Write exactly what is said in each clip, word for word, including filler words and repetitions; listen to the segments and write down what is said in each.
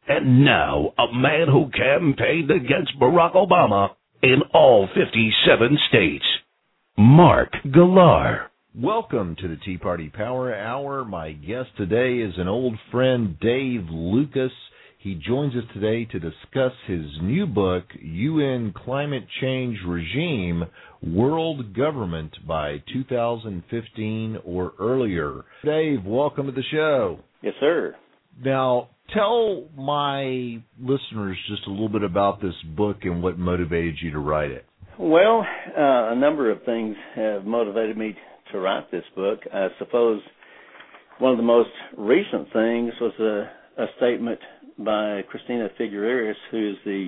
And now, a man who campaigned against Barack Obama in all fifty-seven states, Mark Galar. Welcome to the Tea Party Power Hour. My guest today is an old friend, Dave Lucas. He joins us today to discuss his new book, U N Climate Change Regime, World Government by two thousand fifteen or earlier. Dave, welcome to the show. Yes, sir. Now, tell my listeners just a little bit about this book and what motivated you to write it. Well, uh, a number of things have motivated me to write this book. I suppose one of the most recent things was a, a statement by Christina Figueres, who is the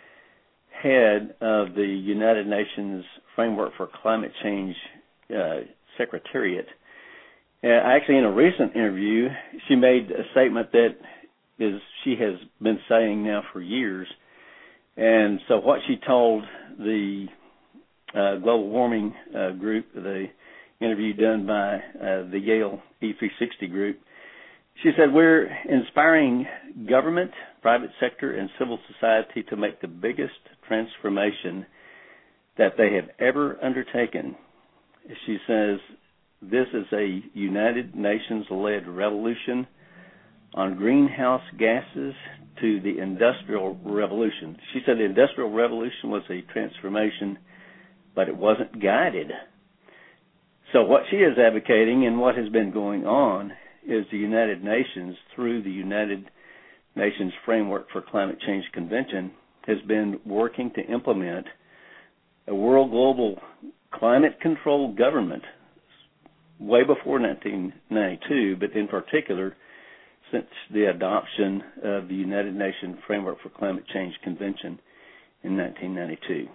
head of the United Nations Framework for Climate Change uh, Secretariat. Uh, actually, in a recent interview, she made a statement that is she has been saying now for years. And so what she told the uh, global warming uh, group, the interview done by uh, the Yale E three sixty group, she said, "We're inspiring government, private sector, and civil society to make the biggest transformation that they have ever undertaken." She says, "This is a United Nations-led revolution on greenhouse gases to the Industrial Revolution." She said the Industrial Revolution was a transformation, but it wasn't guided. So what she is advocating and what has been going on is the United Nations, through the United Nations Framework for Climate Change Convention, has been working to implement a world global climate control government way before nineteen ninety-two, but in particular since the adoption of the United Nations Framework for Climate Change Convention in nineteen ninety-two.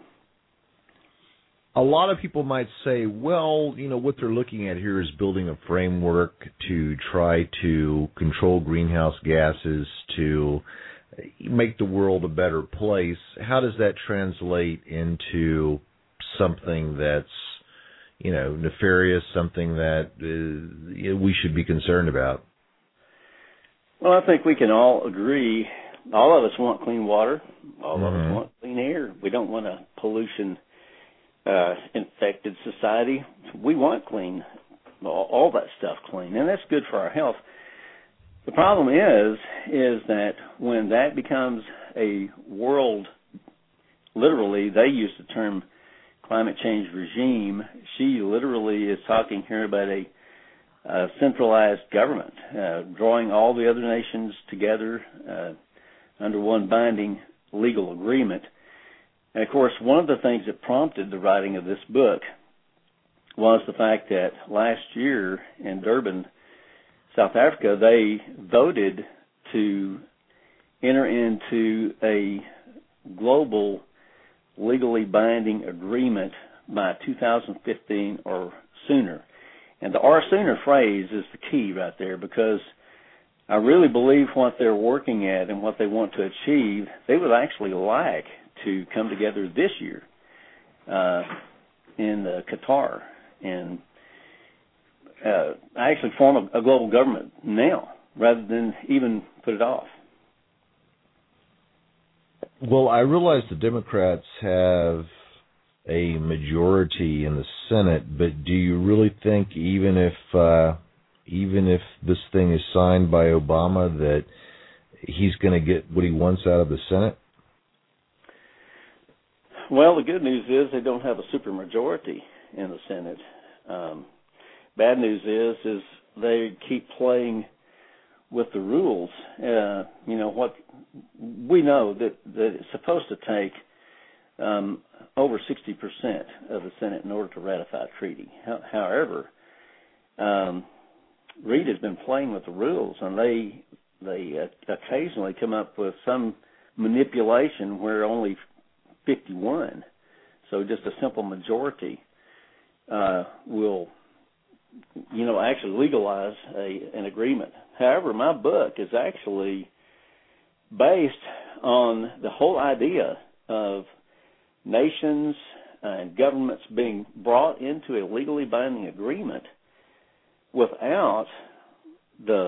A lot of people might say, well, you know, what they're looking at here is building a framework to try to control greenhouse gases, to make the world a better place. How does that translate into something that's, you know, nefarious, something that uh, we should be concerned about? Well, I think we can all agree, all of us want clean water, all mm-hmm. of us want clean air. We don't want a pollution Uh, infected society. We want clean, all, all that stuff clean, and that's good for our health. The problem is, is that when that becomes a world, literally, they use the term climate change regime. She literally is talking here about a, a centralized government, uh, drawing all the other nations together uh, under one binding legal agreement. And, of course, one of the things that prompted the writing of this book was the fact that last year in Durban, South Africa, they voted to enter into a global legally binding agreement by two thousand fifteen or sooner. And the or sooner phrase is the key right there, because I really believe what they're working at and what they want to achieve, they would actually like to come together this year uh, in uh, Qatar and uh, actually form a, a global government now rather than even put it off. Well, I realize the Democrats have a majority in the Senate, but do you really think even if uh, even if this thing is signed by Obama that he's going to get what he wants out of the Senate? Well, the good news is they don't have a supermajority in the Senate. Um, bad news is is they keep playing with the rules. Uh, you know what? We know that, that it's supposed to take um, over sixty percent of the Senate in order to ratify a treaty. However, um, Reid has been playing with the rules, and they they uh, occasionally come up with some manipulation where only fifty-one, so just a simple majority, uh, will, you know, actually legalize a, an agreement. However, my book is actually based on the whole idea of nations and governments being brought into a legally binding agreement without the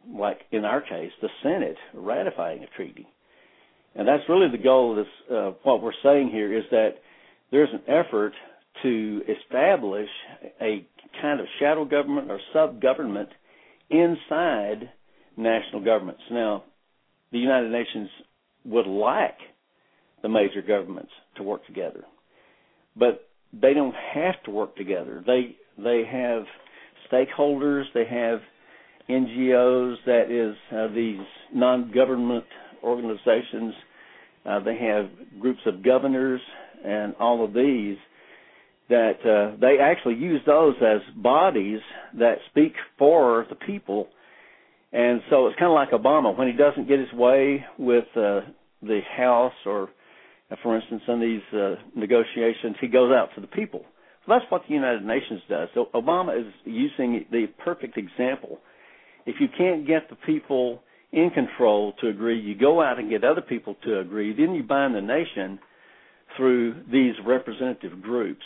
like in our case, the Senate ratifying a treaty. And that's really the goal of this, uh, what we're saying here is that there's an effort to establish a kind of shadow government or sub-government inside national governments. Now, the United Nations would like the major governments to work together, but they don't have to work together. They they have stakeholders, they have N G Os, that is, uh, these non-government organizations, uh, they have groups of governors and all of these that uh, they actually use those as bodies that speak for the people. And so it's kind of like Obama. When he doesn't get his way with uh, the House or, uh, for instance, in these uh, negotiations, he goes out to the people. Well, that's what the United Nations does. So Obama is using the perfect example. If you can't get the people in control to agree, you go out and get other people to agree, then you bind the nation through these representative groups.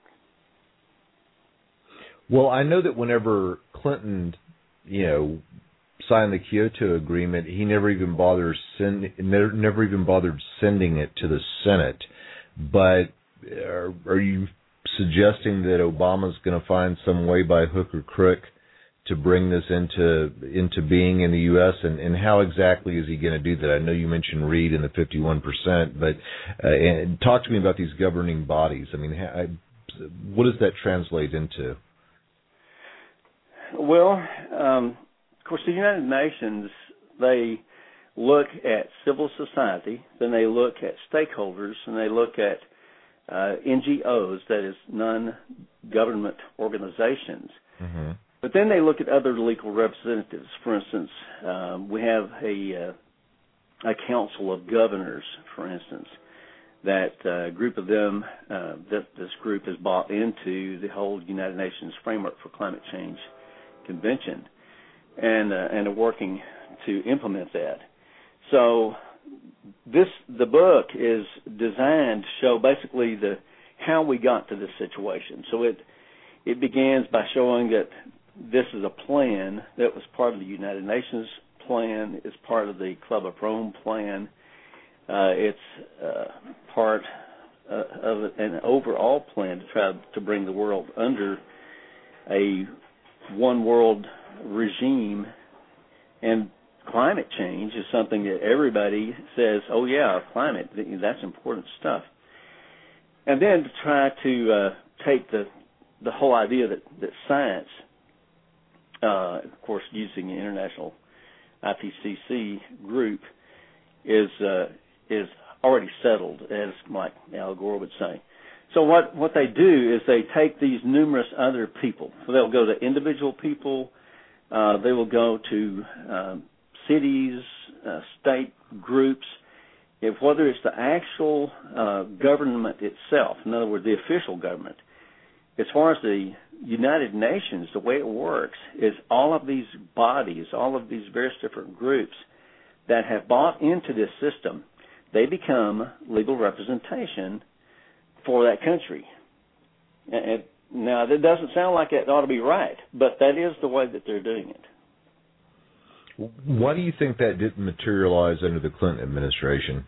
Well, I know that whenever Clinton, you know, signed the Kyoto Agreement, he never even bothered send, never, never even bothered sending it to the Senate. But are, are you suggesting that Obama's going to find some way by hook or crook to bring this into into being in the U S, and, and how exactly is he going to do that? I know you mentioned Reid and the fifty-one percent, but uh, and talk to me about these governing bodies. I mean, how, what does that translate into? Well, um, of course, the United Nations, they look at civil society, then they look at stakeholders, and they look at uh, N G Os, that is, non-government organizations. Mm-hmm. But then they look at other legal representatives. For instance, um, we have a, uh, a council of governors, for instance, that uh, group of them, uh, that this group has bought into the whole United Nations Framework for Climate Change Convention, and uh, and are working to implement that. So this the book is designed to show basically the how we got to this situation. So it it begins by showing that this is a plan that was part of the United Nations plan. It's part of the Club of Rome plan. Uh, it's uh, part uh, of an overall plan to try to bring the world under a one world regime. And climate change is something that everybody says, oh yeah, climate, that's important stuff. And then to try to uh, take the the whole idea that, that science, uh, of course, using the International I P C C group, is uh, is already settled, as like Al Gore would say. So what, what they do is they take these numerous other people. So they'll go to individual people. Uh, they will go to um, cities, uh, state groups. If whether it's the actual uh, government itself, in other words, the official government. As far as the United Nations, the way it works is all of these bodies, all of these various different groups that have bought into this system, they become legal representation for that country. And now, that doesn't sound like it ought to be right, but that is the way that they're doing it. Why do you think that didn't materialize under the Clinton administration?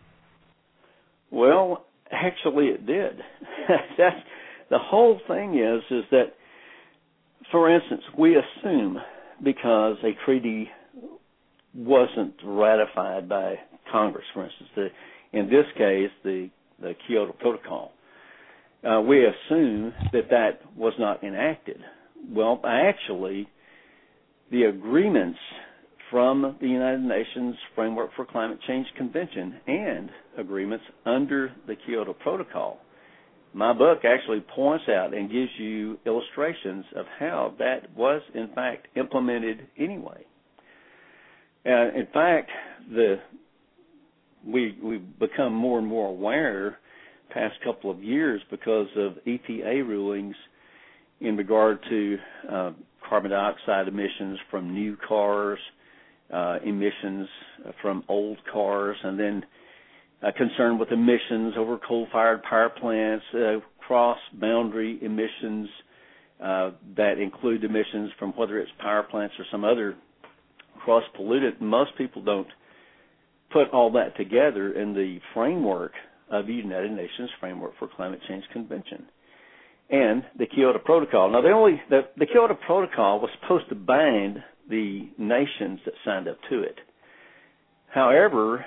Well, actually it did. That's, the whole thing is, is that, for instance, we assume because a treaty wasn't ratified by Congress, for instance, the, in this case, the, the Kyoto Protocol, Uh, we assume that that was not enacted. Well, actually, the agreements from the United Nations Framework for Climate Change Convention and agreements under the Kyoto Protocol, my book actually points out and gives you illustrations of how that was, in fact, implemented anyway. Uh, in fact, the we we've become more and more aware past couple of years because of E P A rulings in regard to uh, carbon dioxide emissions from new cars, uh, emissions from old cars, and then uh, concern with emissions over coal-fired power plants, uh, cross-boundary emissions uh, that include emissions from whether it's power plants or some other cross-polluted. Most people don't put all that together in the framework of the United Nations Framework for Climate Change Convention and the Kyoto Protocol. Now, the only the, the Kyoto Protocol was supposed to bind the nations that signed up to it. However,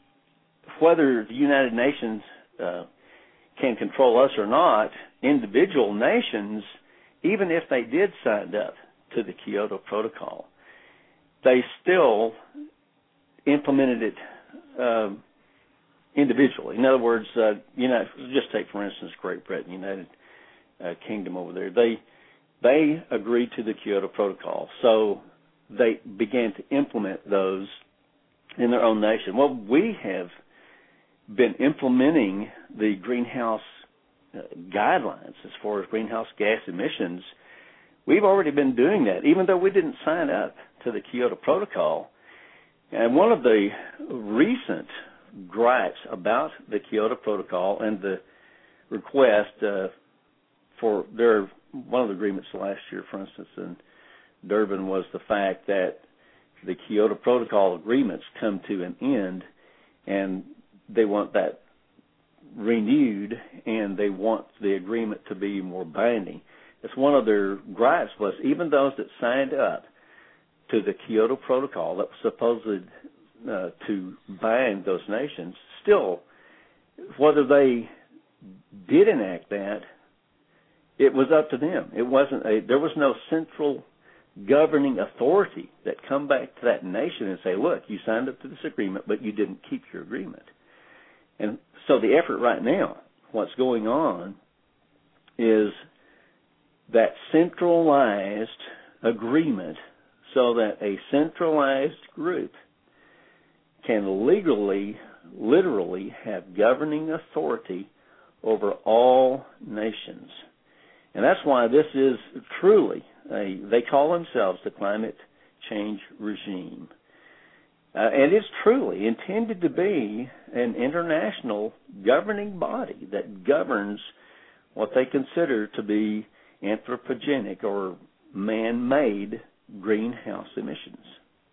whether the United Nations uh, can control us or not, individual nations, even if they did sign up to the Kyoto Protocol, they still implemented it um, individually. In other words, uh, you know, just take for instance Great Britain, United uh, Kingdom over there. They they agreed to the Kyoto Protocol, so they began to implement those in their own nation. Well, we have been implementing the greenhouse uh, guidelines as far as greenhouse gas emissions. We've already been doing that, even though we didn't sign up to the Kyoto Protocol. And one of the recent gripes about the Kyoto Protocol and the request uh, for their one of the agreements last year, for instance, in Durban, was the fact that the Kyoto Protocol agreements come to an end, and they want that renewed, and they want the agreement to be more binding. It's one of their gripes was even those that signed up to the Kyoto Protocol that was supposed uh, to bind those nations, still, whether they did enact that, it was up to them. It wasn't a, there was no central governing authority that come back to that nation and say, look, you signed up to this agreement, but you didn't keep your agreement. And so the effort right now, what's going on, is that centralized agreement so that a centralized group can legally, literally have governing authority over all nations. And that's why this is truly, a, they call themselves the climate change regime. Uh, and it's truly intended to be an international governing body that governs what they consider to be anthropogenic or man-made greenhouse emissions.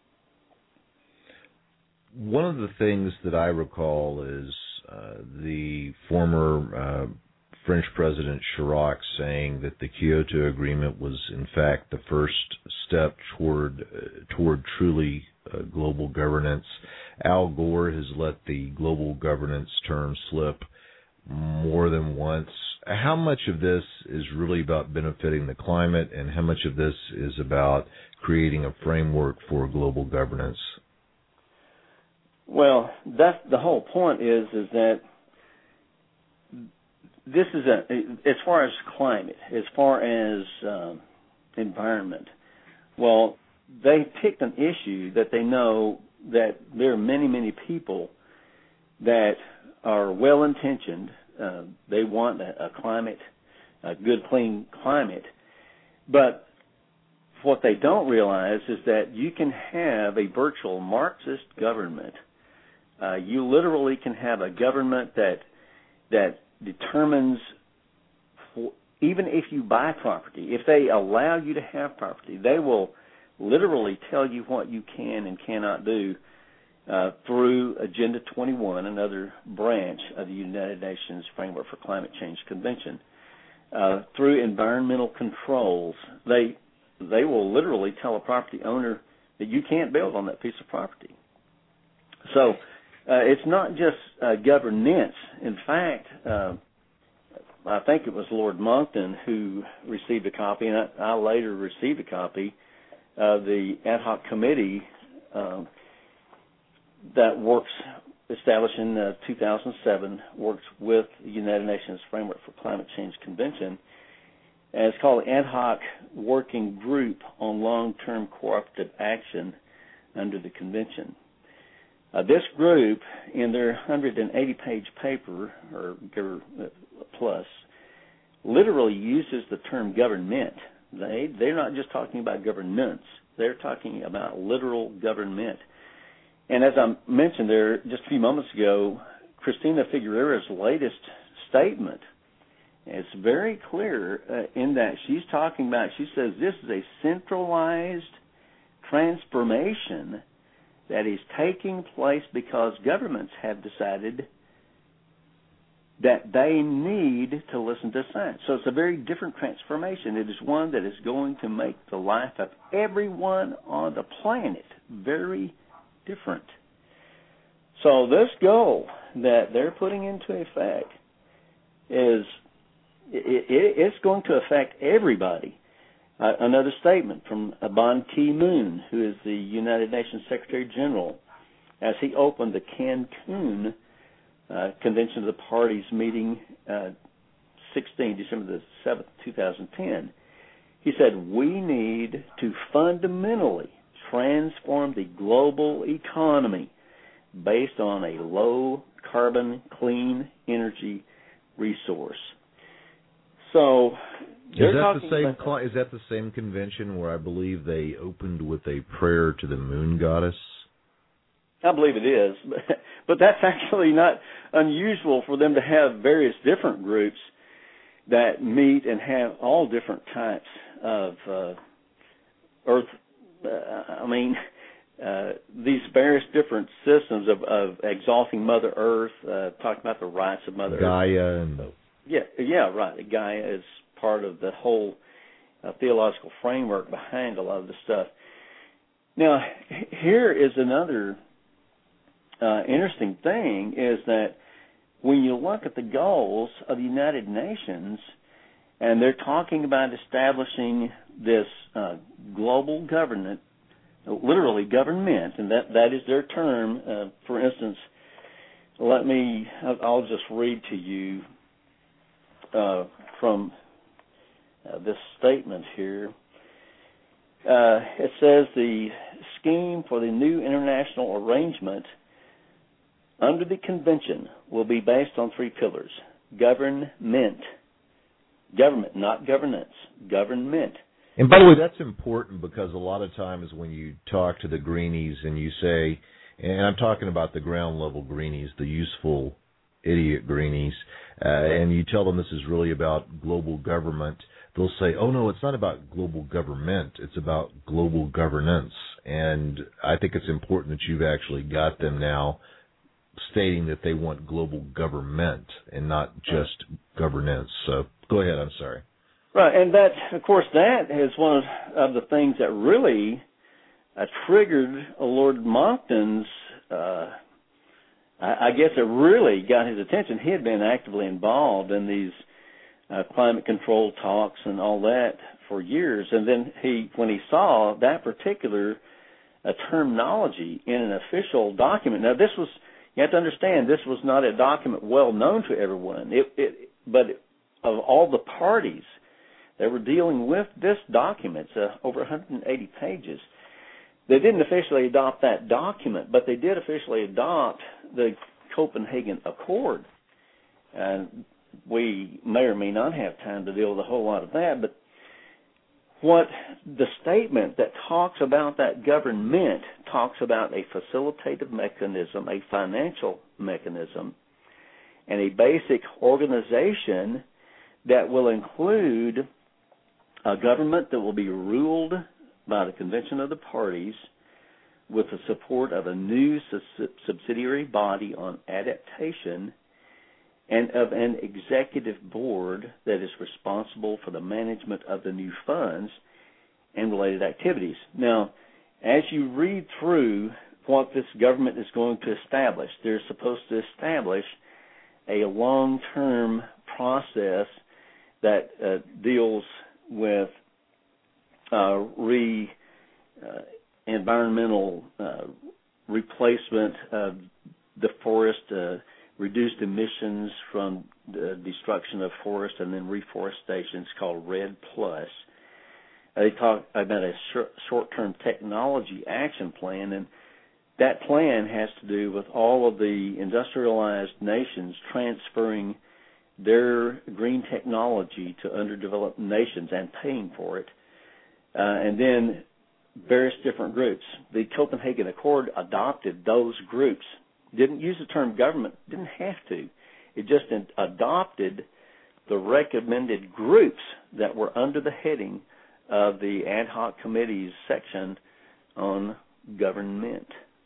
One of the things that I recall is uh, the former uh, French President Chirac saying that the Kyoto Agreement was, in fact, the first step toward uh, toward truly uh, global governance. Al Gore has let the global governance term slip more than once. How much of this is really about benefiting the climate, and how much of this is about creating a framework for global governance? Well, that's the whole point is is that this is a, as far as climate, as far as um, environment, well, they picked an issue that they know that there are many, many people that are well-intentioned. Uh, they want a, a climate, a good, clean climate. But what they don't realize is that you can have a virtual Marxist government. Uh, you literally can have a government that that determines, for, even if you buy property, if they allow you to have property, they will literally tell you what you can and cannot do uh, through Agenda twenty-one, another branch of the United Nations Framework for Climate Change Convention. Uh, through environmental controls, they they will literally tell a property owner that you can't build on that piece of property. So uh, it's not just uh, governance. In fact, uh, I think it was Lord Monckton who received a copy, and I, I later received a copy of the ad hoc committee uh, that works, established in uh, two thousand seven, works with the United Nations Framework for Climate Change Convention. And it's called the Ad Hoc Working Group on Long-Term Cooperative Action under the Convention. Uh, this group, in their one hundred eighty page paper, or plus, literally uses the term government. They, they're not just talking about governance. They're talking about literal government. And as I mentioned there just a few moments ago, Cristina Figueroa's latest statement is very clear uh, in that she's talking about, she says this is a centralized transformation that is taking place because governments have decided that they need to listen to science. So it's a very different transformation. It is one that is going to make the life of everyone on the planet very different. So this goal that they're putting into effect is it, it, it's going to affect everybody. Uh, another statement from Ban Ki-moon, who is the United Nations Secretary General, as he opened the Cancun uh, Convention of the Parties meeting uh, sixteen, December the seventh, two thousand ten. He said, we need to fundamentally transform the global economy based on a low-carbon, clean energy resource. So, is that the same? About, is that the same convention where I believe they opened with a prayer to the moon goddess? I believe it is, but, but that's actually not unusual for them to have various different groups that meet and have all different types of uh, Earth. Uh, I mean. Uh, these various different systems of, of exalting Mother Earth, uh, talking about the rights of Mother Gaia Earth. Gaia and the... Yeah, yeah, right. Gaia is part of the whole uh, theological framework behind a lot of the stuff. Now, here is another uh, interesting thing is that when you look at the goals of the United Nations, and they're talking about establishing this uh, global governance, literally government, and that, that is their term. Uh, for instance, let me, I'll just read to you uh, from uh, this statement here. Uh, it says the scheme for the new international arrangement under the convention will be based on three pillars. Government. Government, not governance. Government. And by the way, that's important because a lot of times when you talk to the greenies and you say, and I'm talking about the ground level greenies, the useful idiot greenies, uh, and you tell them this is really about global government, they'll say, oh no, it's not about global government, it's about global governance. And I think it's important that you've actually got them now stating that they want global government and not just governance. So go ahead, I'm sorry. Right, and that, of course, that is one of the things that really uh, triggered Lord Monckton's, uh, I, I guess it really got his attention. He had been actively involved in these uh, climate control talks and all that for years, and then he, when he saw that particular uh, terminology in an official document, now this was, you have to understand, this was not a document well known to everyone, it, it, but of all the parties, they were dealing with this document, it's uh, over one hundred eighty pages. They didn't officially adopt that document, but they did officially adopt the Copenhagen Accord. And we may or may not have time to deal with a whole lot of that, but what the statement that talks about that government talks about a facilitative mechanism, a financial mechanism, and a basic organization that will include a government that will be ruled by the Convention of the Parties with the support of a new su- subsidiary body on adaptation and of an executive board that is responsible for the management of the new funds and related activities. Now, as you read through what this government is going to establish, they're supposed to establish a long-term process that uh, deals with uh, re uh, environmental uh, replacement of the forest, uh, reduced emissions from the destruction of forest, and then reforestation. It's called REDD Plus. Uh, they talk about a short, short-term technology action plan, and that plan has to do with all of the industrialized nations transferring their green technology to underdeveloped nations and paying for it, uh, and then various different groups. The Copenhagen Accord adopted those groups. Didn't use the term government, didn't have to. It just adopted the recommended groups that were under the heading of the ad hoc committees section on government.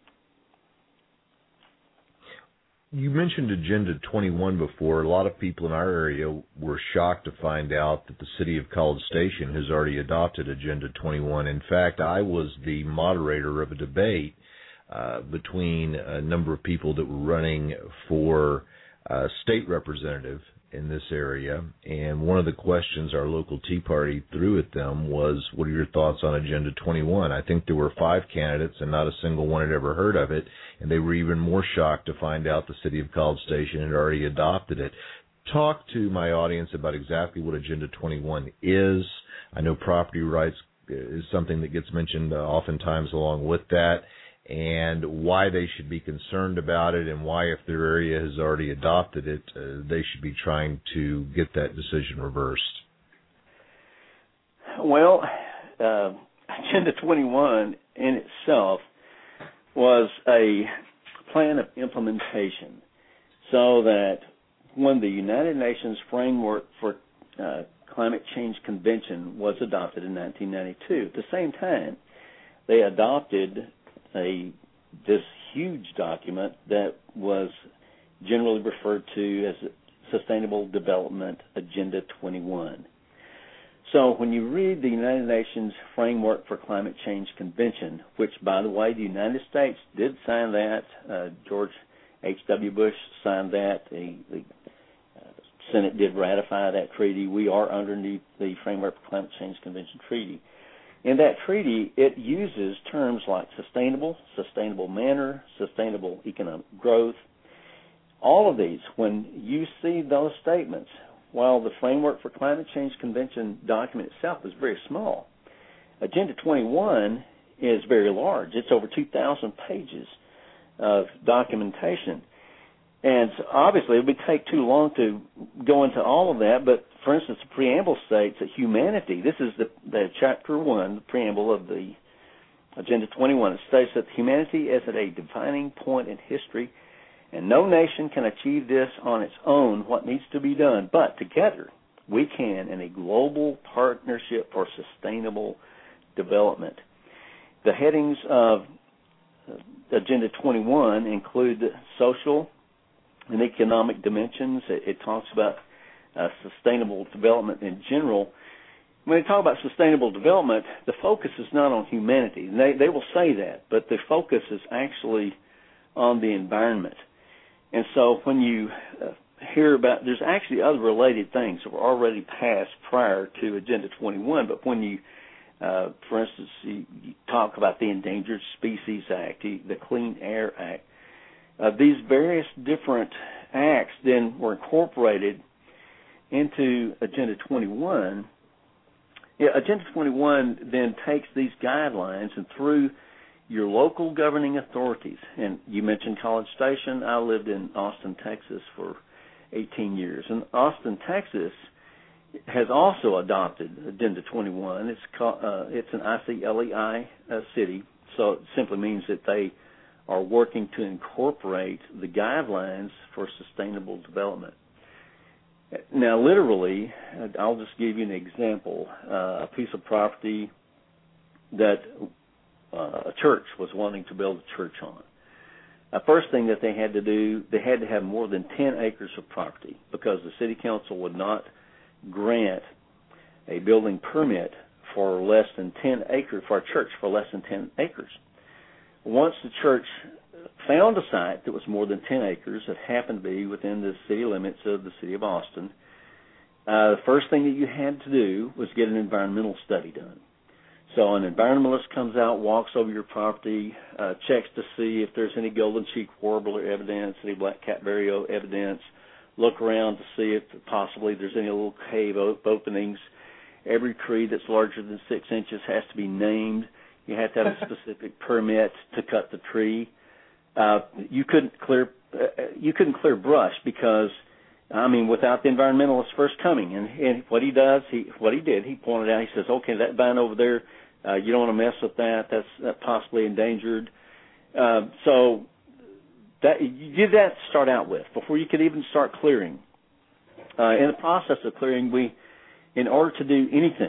You mentioned Agenda twenty-one before. A lot of people in our area were shocked to find out that the city of College Station has already adopted Agenda twenty-one. In fact, I was the moderator of a debate uh, between a number of people that were running for uh, state representative in this area, and one of the questions our local Tea Party threw at them was, what are your thoughts on Agenda twenty-one? I think there were five candidates and not a single one had ever heard of it, and they were even more shocked to find out the city of College Station had already adopted it. Talk to my audience about exactly what Agenda twenty-one is. I know property rights is something that gets mentioned uh, oftentimes along with that, and why they should be concerned about it, and why, if their area has already adopted it, uh, they should be trying to get that decision reversed. Well, uh, Agenda twenty-one in itself was a plan of implementation so that when the United Nations Framework for uh, Climate Change Convention was adopted in nineteen ninety-two, at the same time, they adopted a this huge document that was generally referred to as Sustainable Development Agenda twenty-one. So when you read the United Nations Framework for Climate Change Convention, which, by the way, the United States did sign that, uh, George H W. Bush signed that, the, the uh, Senate did ratify that treaty. We are underneath the Framework for Climate Change Convention treaty. In that treaty, it uses terms like sustainable, sustainable manner, sustainable economic growth. All of these, when you see those statements, while the Framework for Climate Change Convention document itself is very small, Agenda twenty-one is very large. It's over two thousand pages of documentation. And so obviously it would take too long to go into all of that, but for instance, the preamble states that humanity, this is the, the chapter one, the preamble of the Agenda twenty-one, it states that humanity is at a defining point in history, and no nation can achieve this on its own, what needs to be done, but together we can in a global partnership for sustainable development. The headings of Agenda twenty-one include social and economic dimensions. It, it talks about uh, sustainable development in general. When they talk about sustainable development, the focus is not on humanity. They, they will say that, but the focus is actually on the environment. And so when you uh, hear about, there's actually other related things that were already passed prior to Agenda twenty-one, but when you, uh, for instance, you, you talk about the Endangered Species Act, the, the Clean Air Act, Uh, these various different acts then were incorporated into Agenda twenty-one. Yeah, Agenda twenty-one then takes these guidelines and through your local governing authorities, and you mentioned College Station. I lived in Austin, Texas for eighteen years, and Austin, Texas has also adopted Agenda twenty-one. It's called, uh, it's an I C L E I uh, city, so it simply means that they are working to incorporate the guidelines for sustainable development. Now, literally, I'll just give you an example. Uh, a piece of property that uh, a church was wanting to build a church on. The first thing that they had to do, they had to have more than ten acres of property because the city council would not grant a building permit for less than ten acres, for a church for less than ten acres. Once the church found a site that was more than ten acres that happened to be within the city limits of the city of Austin, uh, the first thing that you had to do was get an environmental study done. So an environmentalist comes out, walks over your property, uh, checks to see if there's any golden cheek warbler evidence, any black-cap vireo evidence, look around to see if possibly there's any little cave op- openings. Every tree that's larger than six inches has to be named. You have to have a specific permit to cut the tree. Uh, you couldn't clear uh, you couldn't clear brush because, I mean, without the environmentalist first coming. And, and what he does, he what he did, he pointed out. He says, "Okay, that vine over there, uh, you don't want to mess with that. That's uh, possibly endangered." Uh, so that you did that to start out with before you could even start clearing. Uh, in the process of clearing, we, in order to do anything,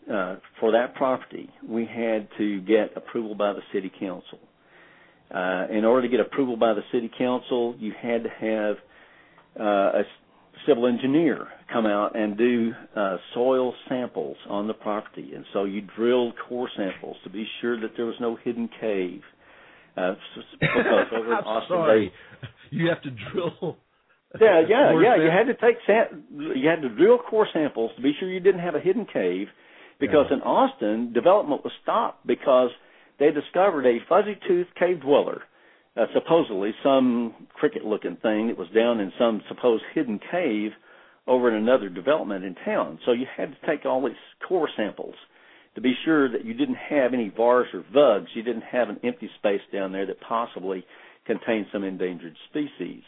uh, for that property, we had to get approval by the city council. Uh, in order to get approval by the city council, you had to have uh, a civil engineer come out and do uh, soil samples on the property. And so you drilled core samples to be sure that there was no hidden cave. Uh, because over in Austin, sorry. They, you have to drill. Yeah, yeah, yeah. Sample? You had to take sam- you had to drill core samples to be sure you didn't have a hidden cave, because yeah. in Austin, development was stopped because they discovered a fuzzy-toothed cave dweller, uh, supposedly some cricket-looking thing that was down in some supposed hidden cave over in another development in town. So you had to take all these core samples to be sure that you didn't have any vars or vugs. You didn't have an empty space down there that possibly contained some endangered species.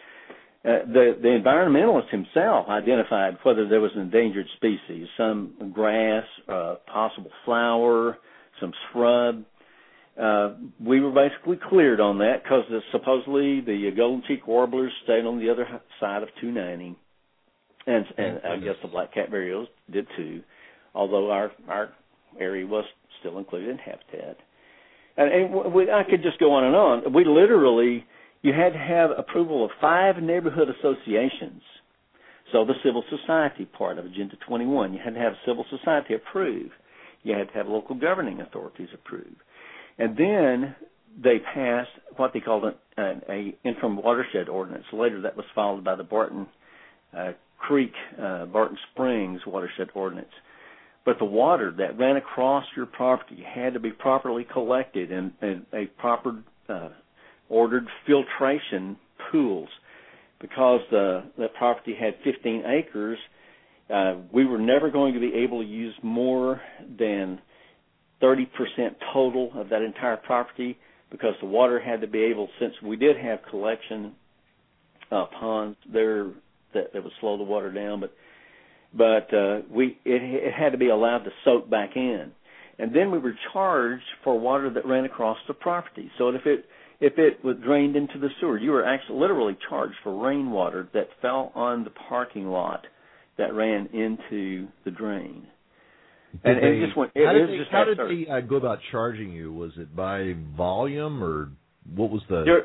Uh, the, the environmentalist himself identified whether there was an endangered species, some grass, uh, possible flower, some shrub. Uh, we were basically cleared on that because supposedly the golden cheek warblers stayed on the other side of two ninety, and, and I guess the black cat vireos did too, although our our area was still included in habitat. And, and we, I could just go on and on. We literally, you had to have approval of five neighborhood associations. So the civil society part of Agenda twenty-one, you had to have civil society approve. You had to have local governing authorities approve. And then they passed what they called an, an a interim watershed ordinance. Later that was followed by the Barton uh, Creek, uh, Barton Springs watershed ordinance. But the water that ran across your property had to be properly collected in, in a proper uh, ordered filtration pools. Because the, the property had fifteen acres, uh, we were never going to be able to use more than thirty percent total of that entire property, because the water had to be able, since we did have collection uh, ponds there that, that would slow the water down, but but uh, we it, it had to be allowed to soak back in. And then we were charged for water that ran across the property. So if it if it was drained into the sewer, you were actually literally charged for rainwater that fell on the parking lot that ran into the drain. Did and they, it just went. It, how did it they, just how did they uh, go about charging you? Was it by volume, or what was the? You're,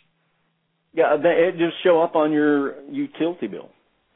yeah, they, it just show up on your utility bill,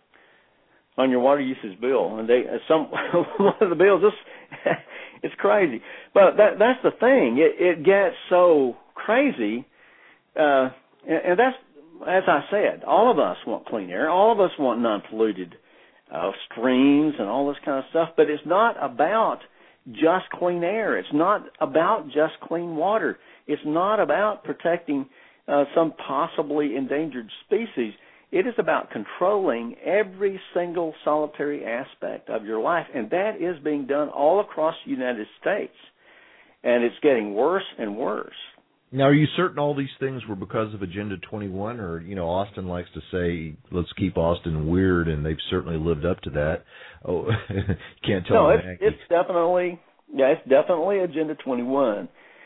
on your water usage bill, and they some one of the bills. This it's crazy, but that that's the thing. It, it gets so crazy, uh, and, and that's, as I said, all of us want clean air. All of us want non-polluted Uh, streams and all this kind of stuff, but it's not about just clean air. It's not about just clean water. It's not about protecting uh, some possibly endangered species. It is about controlling every single solitary aspect of your life, and that is being done all across the United States, and it's getting worse and worse. Now, are you certain all these things were because of Agenda twenty-one, or, you know, Austin likes to say, let's keep Austin weird, and they've certainly lived up to that. Oh, can't tell. No, me it's, it's definitely, yeah, it's definitely Agenda twenty-one.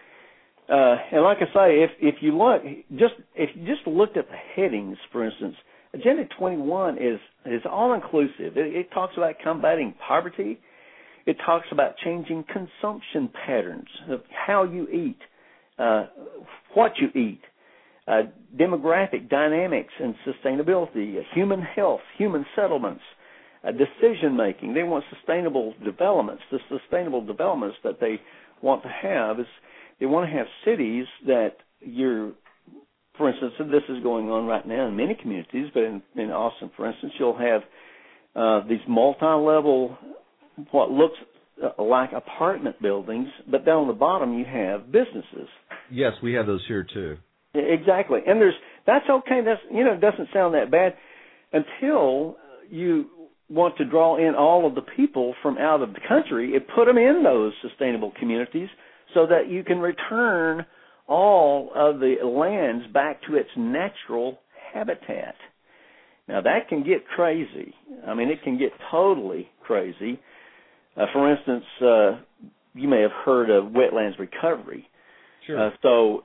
Uh, and like I say, if if you look, just if you just looked at the headings, for instance, Agenda twenty-one is is all inclusive. It, it talks about combating poverty. It talks about changing consumption patterns of how you eat. Uh, what you eat, uh, demographic dynamics and sustainability, uh, human health, human settlements, uh, decision-making. They want sustainable developments. The sustainable developments that they want to have is they want to have cities that you're, for instance, and this is going on right now in many communities, but in, in Austin, for instance, you'll have uh, these multi-level, what looks like apartment buildings, but down on the bottom you have businesses. Yes, we have those here too. Exactly, and there's that's okay. That's you know, it doesn't sound that bad until you want to draw in all of the people from out of the country and put them in those sustainable communities, so that you can return all of the lands back to its natural habitat. Now that can get crazy. I mean, it can get totally crazy. Uh, for instance, uh, you may have heard of wetlands recovery. Sure. Uh, so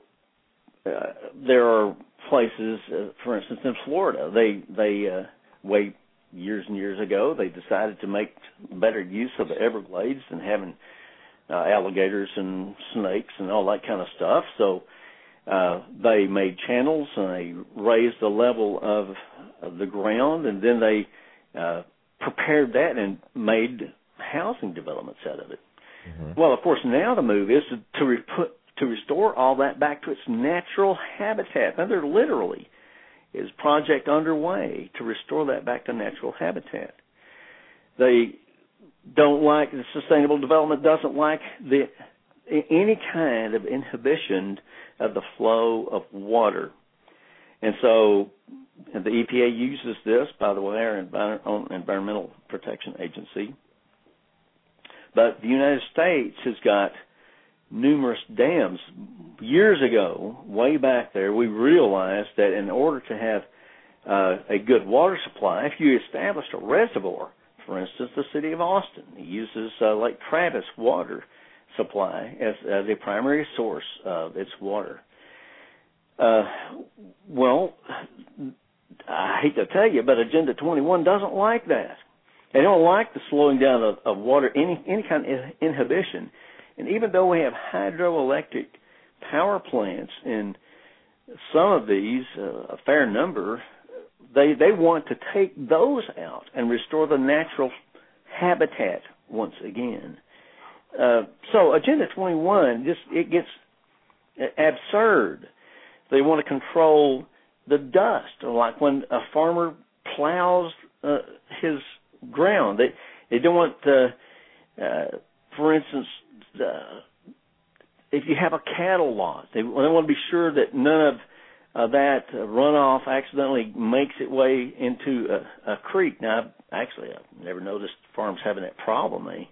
uh, there are places, uh, for instance, in Florida, they they uh, way years and years ago, they decided to make better use of the Everglades than having uh, alligators and snakes and all that kind of stuff. So uh, they made channels and they raised the level of, of the ground, and then they uh, prepared that and made housing developments out of it. Mm-hmm. Well, of course, now the move is to, to, re- put, to restore all that back to its natural habitat. Now, there literally is a project underway to restore that back to natural habitat. They don't like, the sustainable development doesn't like the any kind of inhibition of the flow of water. And so the E P A uses this, by the way, our Environmental Protection Agency. But the United States has got numerous dams. Years ago, way back there, we realized that in order to have uh, a good water supply, if you established a reservoir, for instance, the city of Austin uses uh, Lake Travis water supply as, as a primary source of its water. Uh, well, I hate to tell you, but Agenda twenty-one doesn't like that. They don't like the slowing down of, of water, any any kind of inhibition. And even though we have hydroelectric power plants in some of these, uh, a fair number, they they want to take those out and restore the natural habitat once again. Uh, so Agenda twenty-one, just it gets absurd. They want to control the dust, like when a farmer plows uh, his ground. They they don't want, uh, uh, for instance, uh, if you have a cattle lot, they, they want to be sure that none of uh, that uh, runoff accidentally makes its way into a, a creek. Now, actually, I've never noticed farms having that problem. They,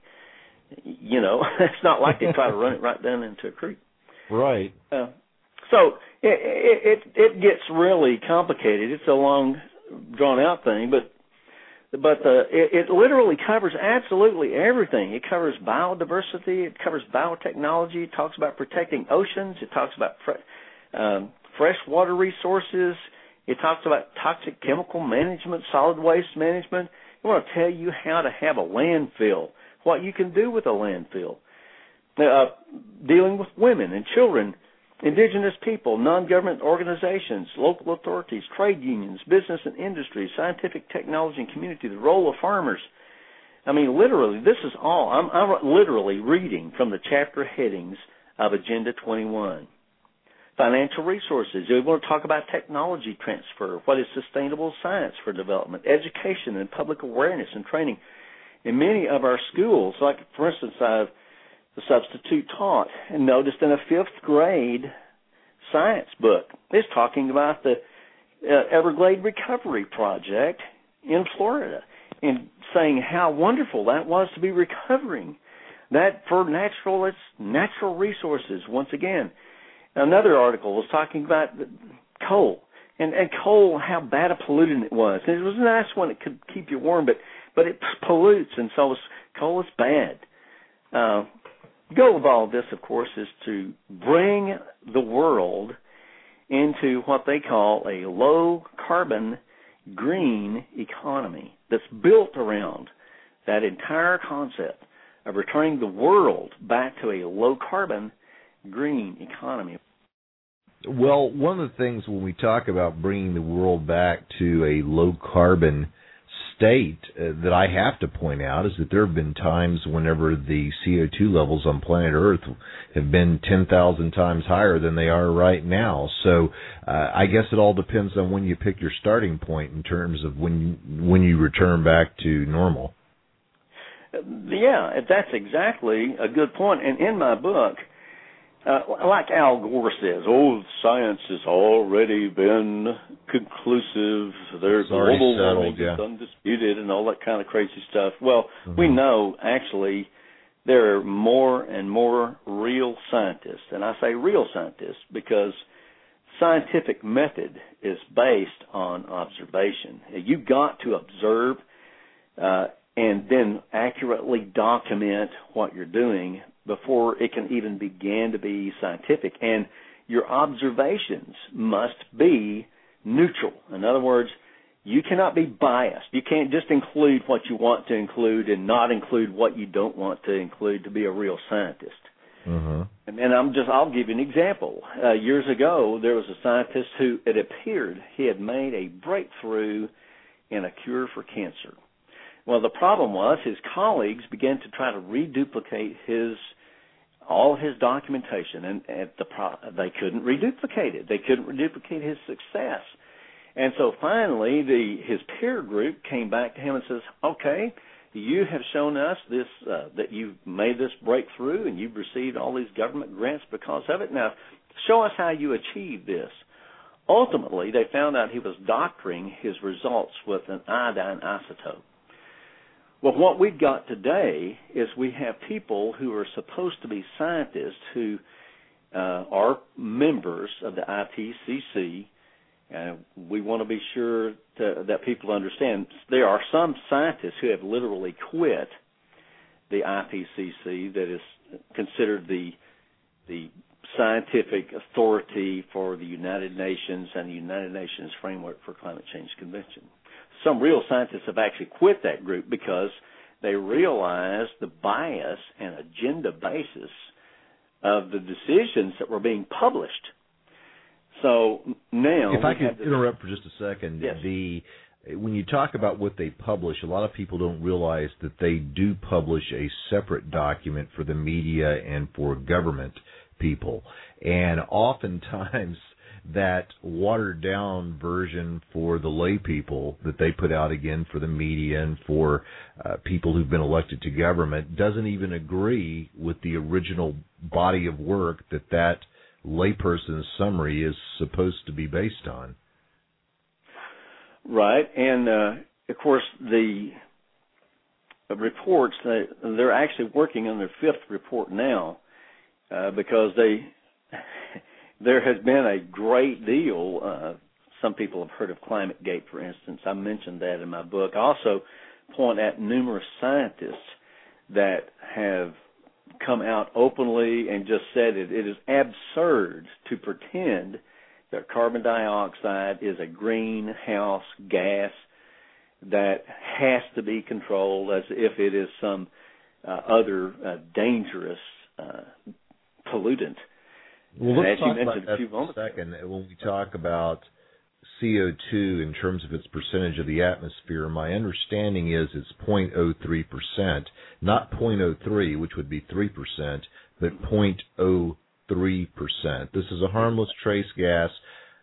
you know, it's not like they try to run it right down into a creek. Right. Uh, so it, it it gets really complicated. It's a long, drawn-out thing, but but uh, it, it literally covers absolutely everything. It covers biodiversity. It covers biotechnology. It talks about protecting oceans. It talks about fre- um, freshwater resources. It talks about toxic chemical management, solid waste management. I want to tell you how to have a landfill, what you can do with a landfill, uh, dealing with women and children, indigenous people, non-government organizations, local authorities, trade unions, business and industry, scientific technology and community, the role of farmers. I mean, literally, this is all. I'm, I'm literally reading from the chapter headings of Agenda twenty-one. Financial resources. We want to talk about technology transfer. What is sustainable science for development? Education and public awareness and training. In many of our schools, like, for instance, I've the substitute taught and noticed in a fifth grade science book, it's talking about the uh, Everglade Recovery Project in Florida and saying how wonderful that was to be recovering that for natural, it's natural resources once again. Another article was talking about coal and, and coal, how bad a pollutant it was. And it was nice when it could keep you warm, but, but it pollutes, and so coal is bad. Uh, The goal of all of this, of course, is to bring the world into what they call a low-carbon green economy that's built around that entire concept of returning the world back to a low-carbon green economy. Well, one of the things when we talk about bringing the world back to a low-carbon state uh, that I have to point out is that there have been times whenever the C O two levels on planet Earth have been ten thousand times higher than they are right now. So uh, I guess it all depends on when you pick your starting point in terms of when when you return back to normal. Yeah, that's exactly a good point. And in my book, Uh, like Al Gore says, oh, science has already been conclusive. There's global warming is undisputed and all that kind of crazy stuff. Well, mm-hmm. we know, actually, there are more and more real scientists. And I say real scientists because scientific method is based on observation. You've got to observe uh, and then accurately document what you're doing before it can even begin to be scientific. And your observations must be neutral. In other words, you cannot be biased. You can't just include what you want to include and not include what you don't want to include to be a real scientist. Mm-hmm. And then I'm just, I'll give you an example. Uh, years ago, there was a scientist who, it appeared, he had made a breakthrough in a cure for cancer. Well, the problem was his colleagues began to try to reduplicate his, all of his documentation, and at the pro, they couldn't reduplicate it. They couldn't reduplicate his success. And so finally, the, his peer group came back to him and says, okay, you have shown us this, uh, that you've made this breakthrough and you've received all these government grants because of it. Now, show us how you achieved this. Ultimately, they found out he was doctoring his results with an iodine isotope. Well, what we've got today is we have people who are supposed to be scientists who uh, are members of the I P C C. And we want to be sure to, that people understand there are some scientists who have literally quit the I P C C, that is considered the the scientific authority for the United Nations and the United Nations Framework for Climate Change Convention. Some real scientists have actually quit that group because they realize the bias and agenda basis of the decisions that were being published. So now, if I could interrupt for just a second, yes. the when you talk about what they publish, a lot of people don't realize that they do publish a separate document for the media and for government people, and oftentimes that watered down version for the lay people that they put out again for the media and for uh, people who've been elected to government doesn't even agree with the original body of work that that layperson's summary is supposed to be based on. Right, and uh, of course the reports, they, they're actually working on their fifth report now uh, because they there has been a great deal, uh, some people have heard of ClimateGate, for instance. I mentioned that in my book. I also point at numerous scientists that have come out openly and just said it, it is absurd to pretend that carbon dioxide is a greenhouse gas that has to be controlled as if it is some uh, other uh, dangerous uh, pollutant. Well, let's As talk you about mentioned that a few for a moments second. When we talk about C O two in terms of its percentage of the atmosphere, my understanding is it's zero point zero three percent, not zero point zero three, which would be three percent, but zero point zero three percent. This is a harmless trace gas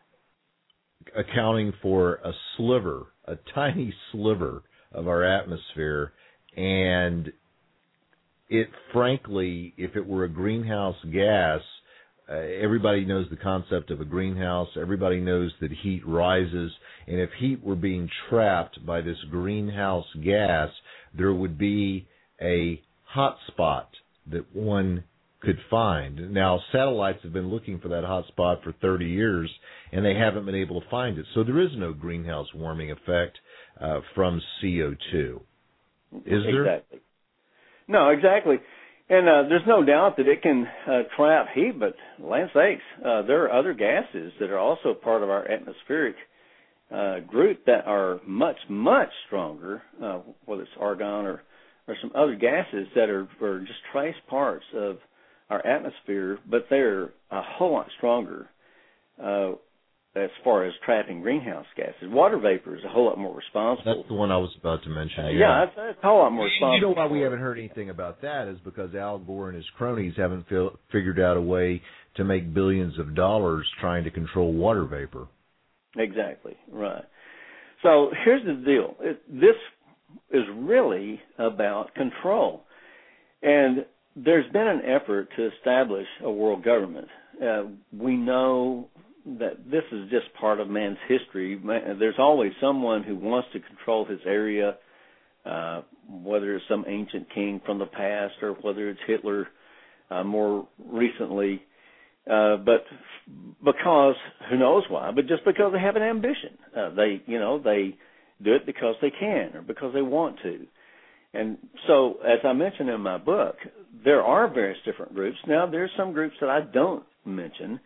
accounting for a sliver, a tiny sliver of our atmosphere, and it, frankly, if it were a greenhouse gas, Uh, everybody knows the concept of a greenhouse. Everybody knows that heat rises. And if heat were being trapped by this greenhouse gas, there would be a hot spot that one could find. Now, satellites have been looking for that hot spot for thirty years, and they haven't been able to find it. So there is no greenhouse warming effect uh, from C O two. Is there? Exactly. No, exactly. And uh, there's no doubt that it can uh, trap heat, but land sakes, uh, there are other gases that are also part of our atmospheric uh, group that are much, much stronger, uh, whether it's argon or, or some other gases that are, are just trace parts of our atmosphere, but they're a whole lot stronger uh, as far as trapping greenhouse gases. Water vapor is a whole lot more responsible. That's the one I was about to mention. Uh, Yeah, yeah it's, it's a whole lot more responsible. You know why we haven't heard anything about that is because Al Gore and his cronies haven't fil- figured out a way to make billions of dollars trying to control water vapor. Exactly, right. So here's the deal. It, this is really about control. And there's been an effort to establish a world government. Uh, we know that this is just part of man's history. There's always someone who wants to control his area, uh, whether it's some ancient king from the past or whether it's Hitler uh, more recently. Uh, but because, who knows why, but just because they have an ambition. Uh, they, you know, they do it because they can or because they want to. And so, as I mentioned in my book, there are various different groups. Now, there's some groups that I don't mention,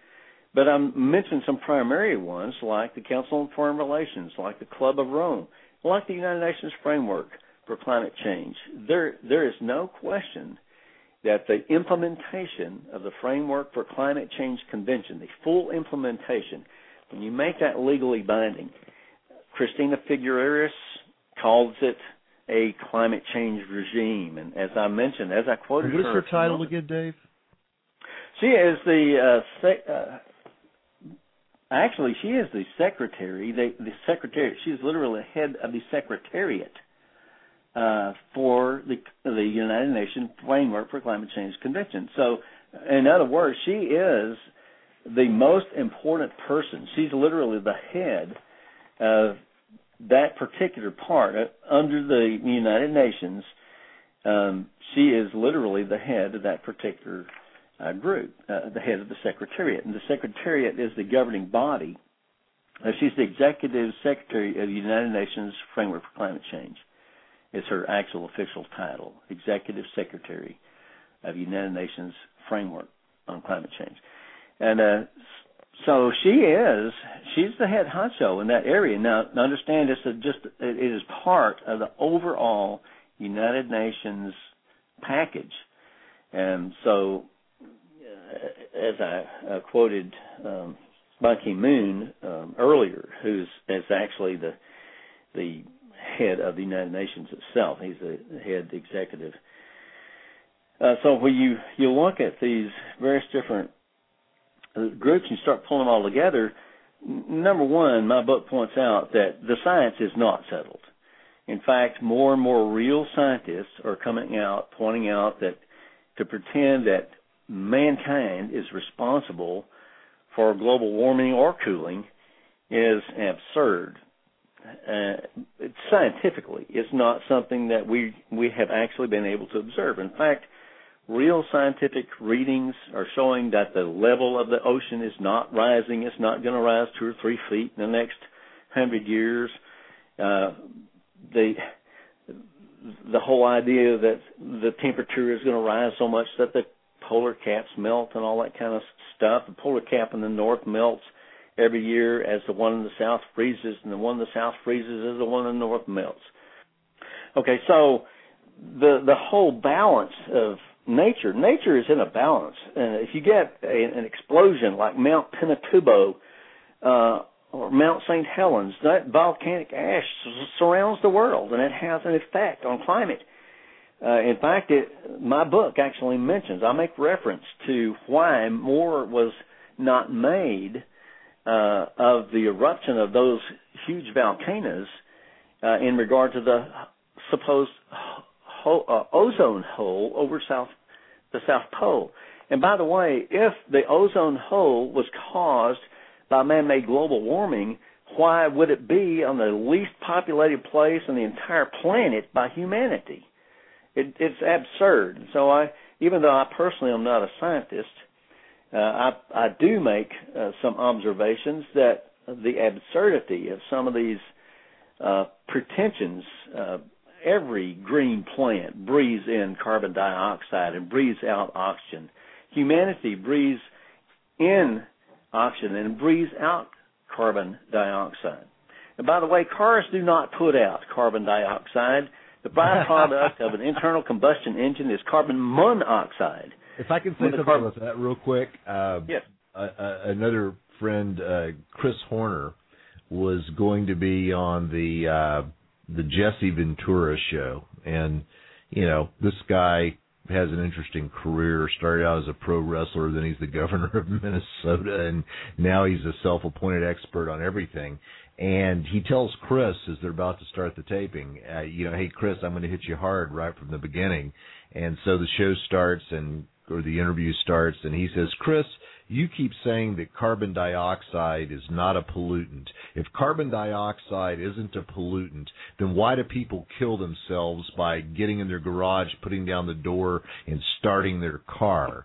But I mentioned some primary ones like the Council on Foreign Relations, like the Club of Rome, like the United Nations Framework for Climate Change. There, there is no question that the implementation of the Framework for Climate Change Convention, the full implementation, when you make that legally binding, Christina Figueres calls it a climate change regime. And as I mentioned, as I quoted her... What is her title again, Dave? She is the... Uh, sec- uh, actually, she is the secretary. The, the secretary. She is literally the head of the Secretariat uh, for the, the United Nations Framework for Climate Change Convention. So, in other words, she is the most important person. She's literally the head of that particular part uh, under the United Nations. Um, she is literally the head of that particular uh, group, uh, the head of the Secretariat. And the Secretariat is the governing body. Uh, she's the Executive Secretary of the United Nations Framework for Climate Change. It's her actual official title, Executive Secretary of the United Nations Framework on Climate Change. And uh, so she is, she's the head honcho in that area. Now, understand this is just, it is part of the overall United Nations package. And so, uh, as I uh, quoted um, Ban Ki-moon um, earlier, who's is actually the the head of the United Nations itself. He's the head executive. Uh, so when you, you look at these various different groups and start pulling them all together, number one, my book points out that the science is not settled. In fact, more and more real scientists are coming out pointing out that to pretend that mankind is responsible for global warming or cooling is absurd. Uh, it's scientifically, it's not something that we we have actually been able to observe. In fact, real scientific readings are showing that the level of the ocean is not rising. It's not going to rise two or three feet in the next hundred years. Uh, the the whole idea that the temperature is going to rise so much that the polar caps melt and all that kind of stuff. The polar cap in the north melts every year as the one in the south freezes, and the one in the south freezes as the one in the north melts. Okay, so the the whole balance of nature, nature is in a balance. And if you get a, an explosion like Mount Pinatubo uh, or Mount Saint Helens, that volcanic ash surrounds the world, and it has an effect on climate. Uh, in fact, it, my book actually mentions, I make reference to why more was not made uh, of the eruption of those huge volcanoes uh, in regard to the supposed ho- uh, ozone hole over south the South Pole. And by the way, if the ozone hole was caused by man-made global warming, why would it be on the least populated place on the entire planet by humanity? It, it's absurd. So I, even though I personally am not a scientist, uh, I, I do make uh, some observations that the absurdity of some of these uh, pretensions. Uh, every green plant breathes in carbon dioxide and breathes out oxygen. Humanity breathes in oxygen and breathes out carbon dioxide. And by the way, cars do not put out carbon dioxide. The byproduct of an internal combustion engine is carbon monoxide. If I can say When the something carb- about that real quick, uh, yes. uh, uh, another friend, uh, Chris Horner, was going to be on the uh, the Jesse Ventura show, and you know this guy has an interesting career. Started out as a pro wrestler, then he's the governor of Minnesota, and now he's a self-appointed expert on everything. And he tells Chris, as they're about to start the taping, uh, you know, hey, Chris, I'm going to hit you hard right from the beginning. And so the show starts, and or the interview starts, and he says, Chris, you keep saying that carbon dioxide is not a pollutant. If carbon dioxide isn't a pollutant, then why do people kill themselves by getting in their garage, putting down the door, and starting their car?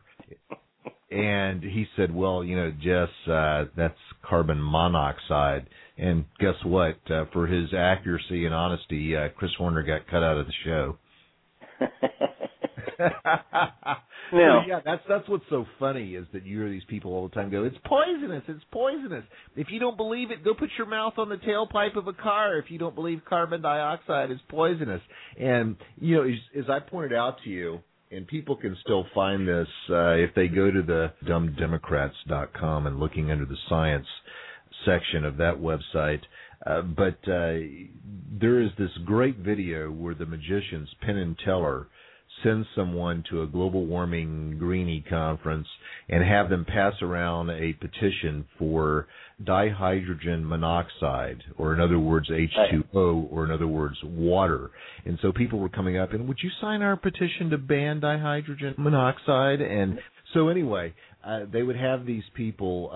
And he said, well, you know, Jess, uh, that's carbon monoxide. And guess what? Uh, for his accuracy and honesty, uh, Chris Horner got cut out of the show. Now, so, yeah, that's that's what's so funny is that you hear these people all the time go, it's poisonous, it's poisonous. If you don't believe it, go put your mouth on the tailpipe of a car if you don't believe carbon dioxide is poisonous. And, you know, as, as I pointed out to you, and people can still find this uh, if they go to the dumb democrats dot com and looking under the science section of that website. Uh, but uh, there is this great video where the magicians Penn and Teller send someone to a global warming greenie conference and have them pass around a petition for dihydrogen monoxide, or in other words, H two O, or in other words, water. And so people were coming up and, would you sign our petition to ban dihydrogen monoxide? And so anyway, uh, they would have these people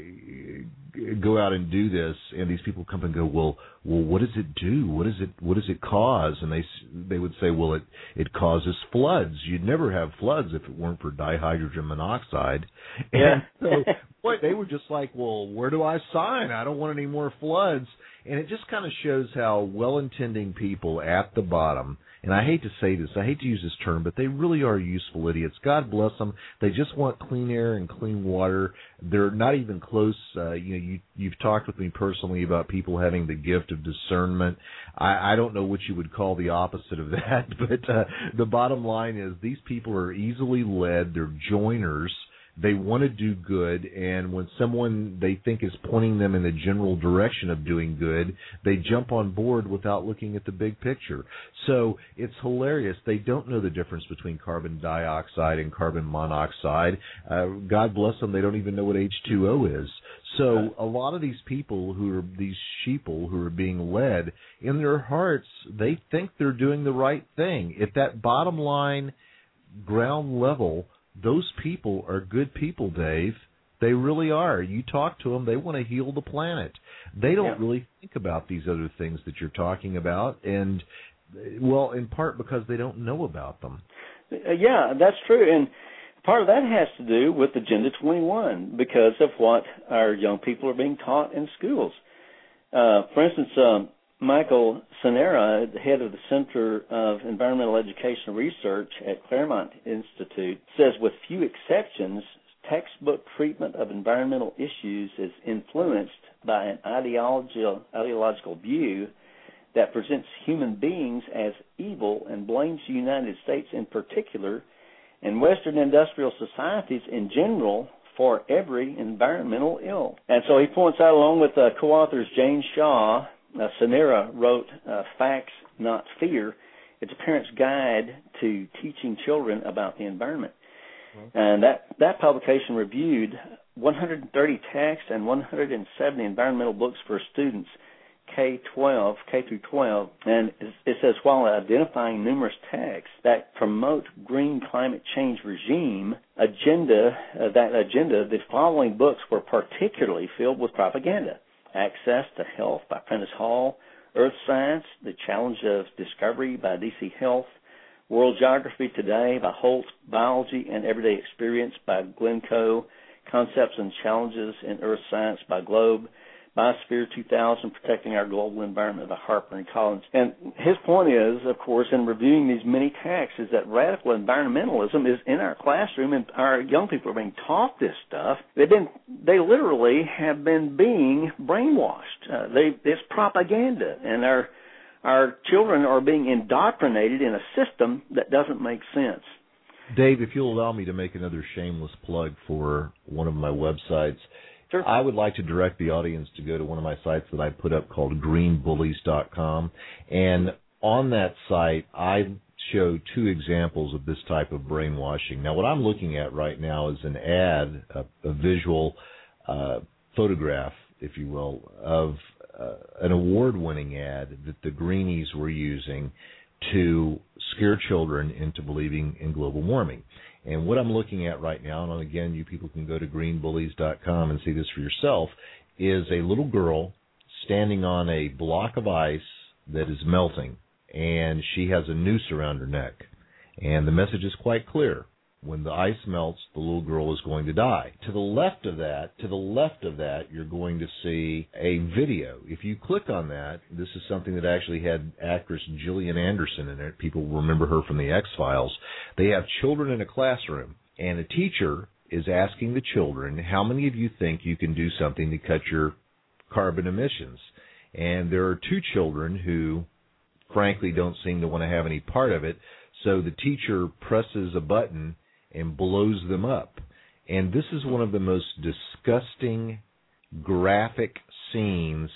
uh, go out and do this, and these people come and go, well, well, what does it do? What does it what does it cause? And they they would say, well, it it causes floods. You'd never have floods if it weren't for dihydrogen monoxide. Yeah. And so boy, they were just like, well, where do I sign? I don't want any more floods. And it just kind of shows how well-intending people at the bottom, and I hate to say this, I hate to use this term, but they really are useful idiots. God bless them. They just want clean air and clean water. They're not even close. Uh, you know, you, you've talked with me personally about people having the gift of discernment. I, I don't know what you would call the opposite of that, but uh, the bottom line is these people are easily led. They're joiners. They want to do good, and when someone they think is pointing them in the general direction of doing good, they jump on board without looking at the big picture. So it's hilarious. They don't know the difference between carbon dioxide and carbon monoxide. Uh, God bless them, they don't even know what H two O is. So a lot of these people who are these sheeple who are being led, in their hearts, they think they're doing the right thing. At that bottom line, ground level, those people are good people, Dave. They really are. You talk to them, they want to heal the planet. They don't yeah. really think about these other things that you're talking about, and, well, in part because they don't know about them. Yeah, that's true. And part of that has to do with Agenda twenty-one because of what our young people are being taught in schools. Uh, for instance, um, Michael Sanera, the head of the Center of Environmental Education Research at Claremont Institute, says with few exceptions, textbook treatment of environmental issues is influenced by an ideological, ideological view that presents human beings as evil and blames the United States in particular and Western industrial societies in general for every environmental ill. And so he points out, along with uh, co-authors Jane Shaw, Uh, Sanera wrote uh, Facts, Not Fear. It's a parent's guide to teaching children about the environment. Mm-hmm. And that, that publication reviewed one hundred thirty texts and one hundred seventy environmental books for students K twelve, K through twelve. And it says, while identifying numerous texts that promote green climate change regime agenda, uh, that agenda, the following books were particularly filled with propaganda. Access to Health by Prentice Hall, Earth Science, The Challenge of Discovery by D C Health, World Geography Today by Holt, Biology and Everyday Experience by Glencoe, Concepts and Challenges in Earth Science by Globe, Biosphere two thousand, Protecting Our Global Environment by Harper and Collins. And his point is, of course, in reviewing these many texts, is that radical environmentalism is in our classroom, and our young people are being taught this stuff. They've been, they literally have been being brainwashed. Uh, they, it's propaganda, and our our children are being indoctrinated in a system that doesn't make sense. Dave, if you'll allow me to make another shameless plug for one of my websites. Sure. I would like to direct the audience to go to one of my sites that I put up called green bullies dot com. And on that site, I show two examples of this type of brainwashing. Now, what I'm looking at right now is an ad, a, a visual uh, photograph, if you will, of uh, an award-winning ad that the Greenies were using to scare children into believing in global warming. And what I'm looking at right now, and again, you people can go to green bullies dot com and see this for yourself, is a little girl standing on a block of ice that is melting, and she has a noose around her neck. And the message is quite clear. When the ice melts, the little girl is going to die. To the left of that, to the left of that, you're going to see a video. If you click on that, this is something that actually had actress Gillian Anderson in it. People remember her from the X-Files. They have children in a classroom, and a teacher is asking the children, how many of you think you can do something to cut your carbon emissions? And there are two children who, frankly, don't seem to want to have any part of it. So the teacher presses a button and blows them up. And this is one of the most disgusting, graphic scenes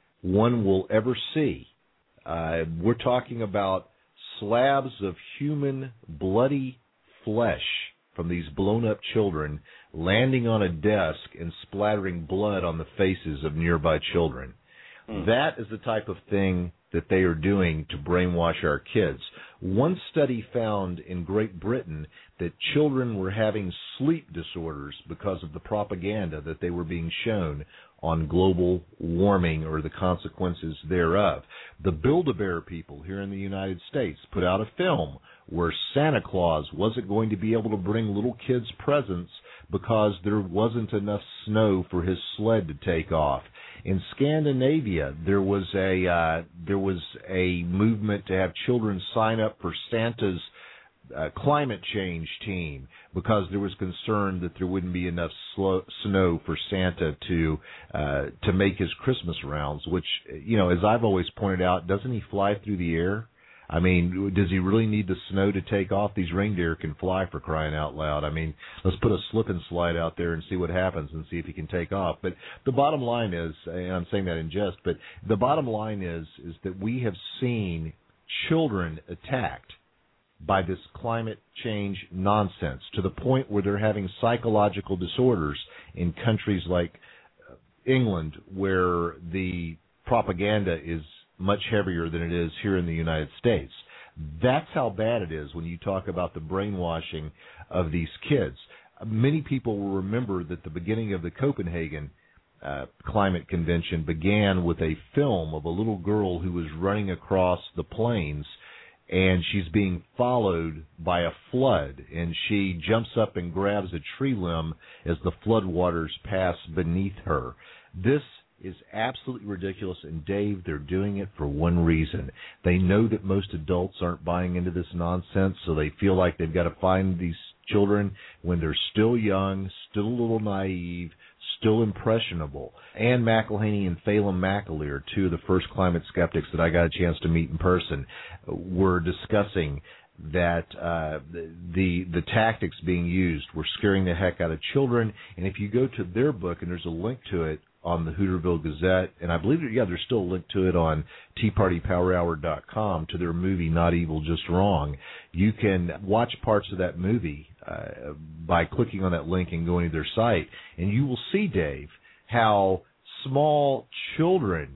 one will ever see. Uh, we're talking about slabs of human bloody flesh from these blown-up children landing on a desk and splattering blood on the faces of nearby children. Mm. That is the type of thing that they are doing to brainwash our kids. One study found in Great Britain that children were having sleep disorders because of the propaganda that they were being shown on global warming or the consequences thereof. The Build-A-Bear people here in the United States put out a film where Santa Claus wasn't going to be able to bring little kids presents because there wasn't enough snow for his sled to take off. In Scandinavia, there was a uh, there was a movement to have children sign up for Santa's uh, climate change team because there was concern that there wouldn't be enough slow, snow for Santa to uh, to make his Christmas rounds. Which, you know, as I've always pointed out, doesn't he fly through the air? I mean, does he really need the snow to take off? These reindeer can fly, for crying out loud. I mean, let's put a slip and slide out there and see what happens and see if he can take off. But the bottom line is, and I'm saying that in jest, but the bottom line is, is that we have seen children attacked by this climate change nonsense to the point where they're having psychological disorders in countries like England, where the propaganda is much heavier than it is here in the United States. That's how bad it is when you talk about the brainwashing of these kids. Many people will remember that the beginning of the Copenhagen uh, Climate Convention began with a film of a little girl who was running across the plains, and she's being followed by a flood, and she jumps up and grabs a tree limb as the flood waters pass beneath her. This is absolutely ridiculous, and Dave, they're doing it for one reason. They know that most adults aren't buying into this nonsense, so they feel like they've got to find these children when they're still young, still a little naive, still impressionable. Ann McElhaney and Phelan McAleer, two of the first climate skeptics that I got a chance to meet in person, were discussing that uh, the the tactics being used were scaring the heck out of children. And if you go to their book, and there's a link to it on the Hooterville Gazette, and I believe that, yeah, there's still a link to it on tea party power hour dot com to their movie Not Evil, Just Wrong. You can watch parts of that movie uh, by clicking on that link and going to their site, and you will see, Dave, how small children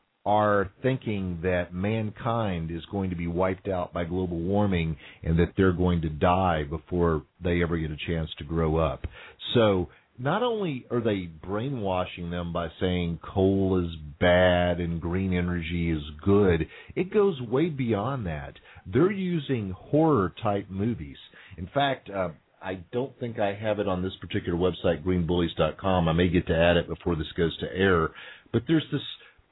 are thinking that mankind is going to be wiped out by global warming and that they're going to die before they ever get a chance to grow up. So not only are they brainwashing them by saying coal is bad and green energy is good, it goes way beyond that. They're using horror-type movies. In fact, uh, I don't think I have it on this particular website, green bullies dot com. I may get to add it before this goes to air. But there's this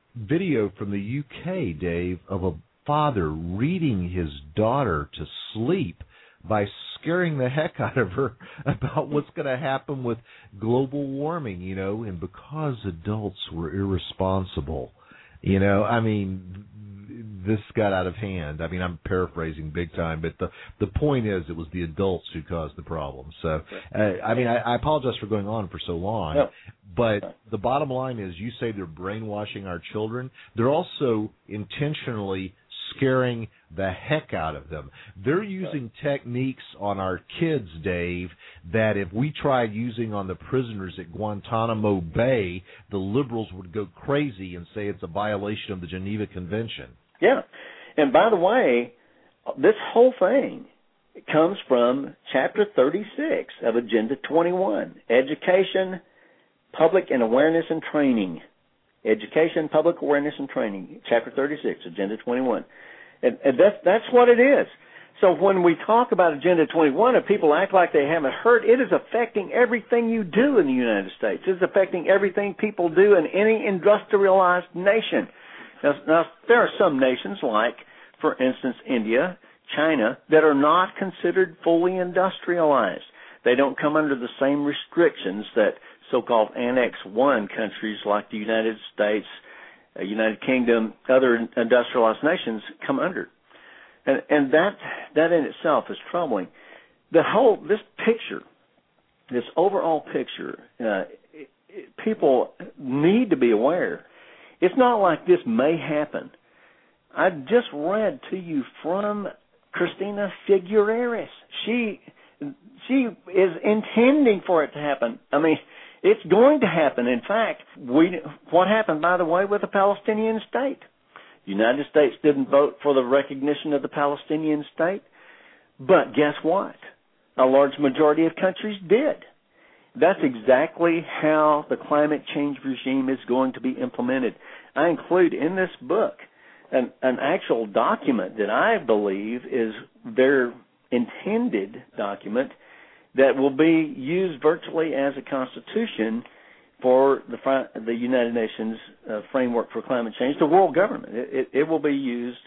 video from the U K, Dave, of a father reading his daughter to sleep by scaring the heck out of her about what's going to happen with global warming, you know, and because adults were irresponsible. You know, I mean, this got out of hand. I mean, I'm paraphrasing big time, but the the point is it was the adults who caused the problem. So, uh, I mean, I, I apologize for going on for so long, no. But the bottom line is you say they're brainwashing our children. They're also intentionally scaring the heck out of them. They're using techniques on our kids, Dave, that if we tried using on the prisoners at Guantanamo Bay, the liberals would go crazy and say it's a violation of the Geneva Convention. Yeah. And by the way, this whole thing comes from Chapter thirty-six of Agenda twenty-one, Education, Public and Awareness and Training. Education, Public Awareness and Training, Chapter thirty-six, Agenda twenty-one. And, and that's, that's what it is. So when we talk about Agenda twenty-one and people act like they haven't heard, it is affecting everything you do in the United States. It's affecting everything people do in any industrialized nation. Now, now there are some nations like, for instance, India, China, that are not considered fully industrialized. They don't come under the same restrictions that so-called Annex One countries like the United States, uh, United Kingdom, other industrialized nations come under. And, and that that in itself is troubling. The whole, this picture, this overall picture, uh, it, it, people need to be aware. It's not like this may happen. I just read to you from Cristina Figueres. She she is intending for it to happen. I mean, it's going to happen. In fact, we what happened, by the way, with the Palestinian state? The United States didn't vote for the recognition of the Palestinian state, but guess what? A large majority of countries did. That's exactly how the climate change regime is going to be implemented. I include in this book an, an actual document that I believe is their intended document that will be used virtually as a constitution for the the United Nations uh, framework for climate change, the world government. It, it, it will be used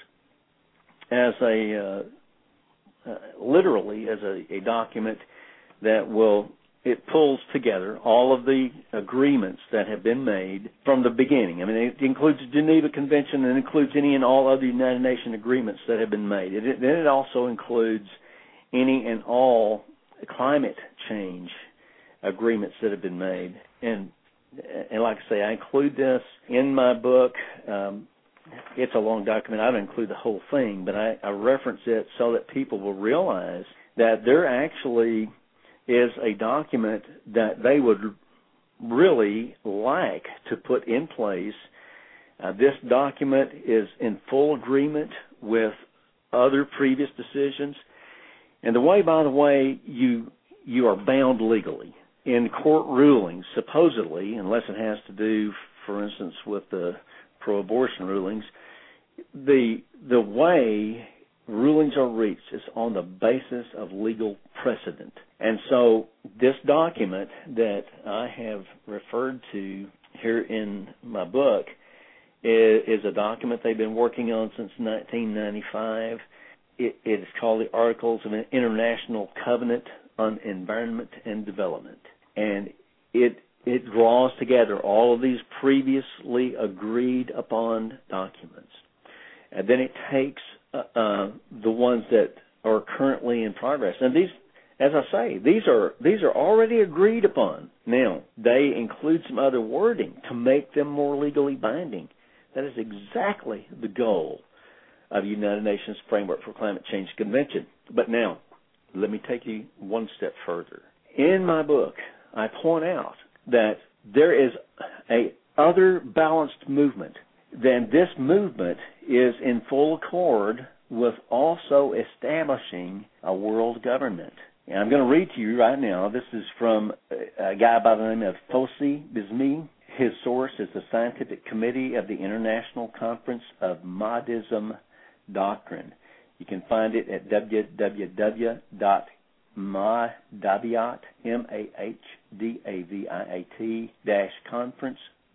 as a, uh, uh, literally as a, a document that will, it pulls together all of the agreements that have been made from the beginning. I mean, it includes the Geneva Convention and includes any and all other United Nations agreements that have been made. It, then it also includes any and all climate change agreements that have been made. And And like I say, I include this in my book. Um, it's a long document. I don't include the whole thing, but I, I reference it so that people will realize that there actually is a document that they would really like to put in place. Uh, this document is in full agreement with other previous decisions. And the way, by the way, you you are bound legally in court rulings, supposedly, unless it has to do, for instance, with the pro-abortion rulings, the the way rulings are reached is on the basis of legal precedent. And so this document that I have referred to here in my book is, is a document they've been working on since nineteen ninety-five. It, it is called the Articles of an International Covenant on Environment and Development. And it it draws together all of these previously agreed upon documents. And then it takes uh, uh, the ones that are currently in progress. And these, as I say, these are these are already agreed upon. Now, they include some other wording to make them more legally binding. That is exactly the goal of the United Nations Framework for Climate Change Convention. But now, let me take you one step further. In my book, I point out that there is a other balanced movement. Then this movement is in full accord with also establishing a world government. And I'm going to read to you right now. This is from a guy by the name of Fosi Bizmi. His source is the Scientific Committee of the International Conference of Mahdism Doctrine. You can find it at w w w dot mahdaviat, M A H D A V I A T, dash conference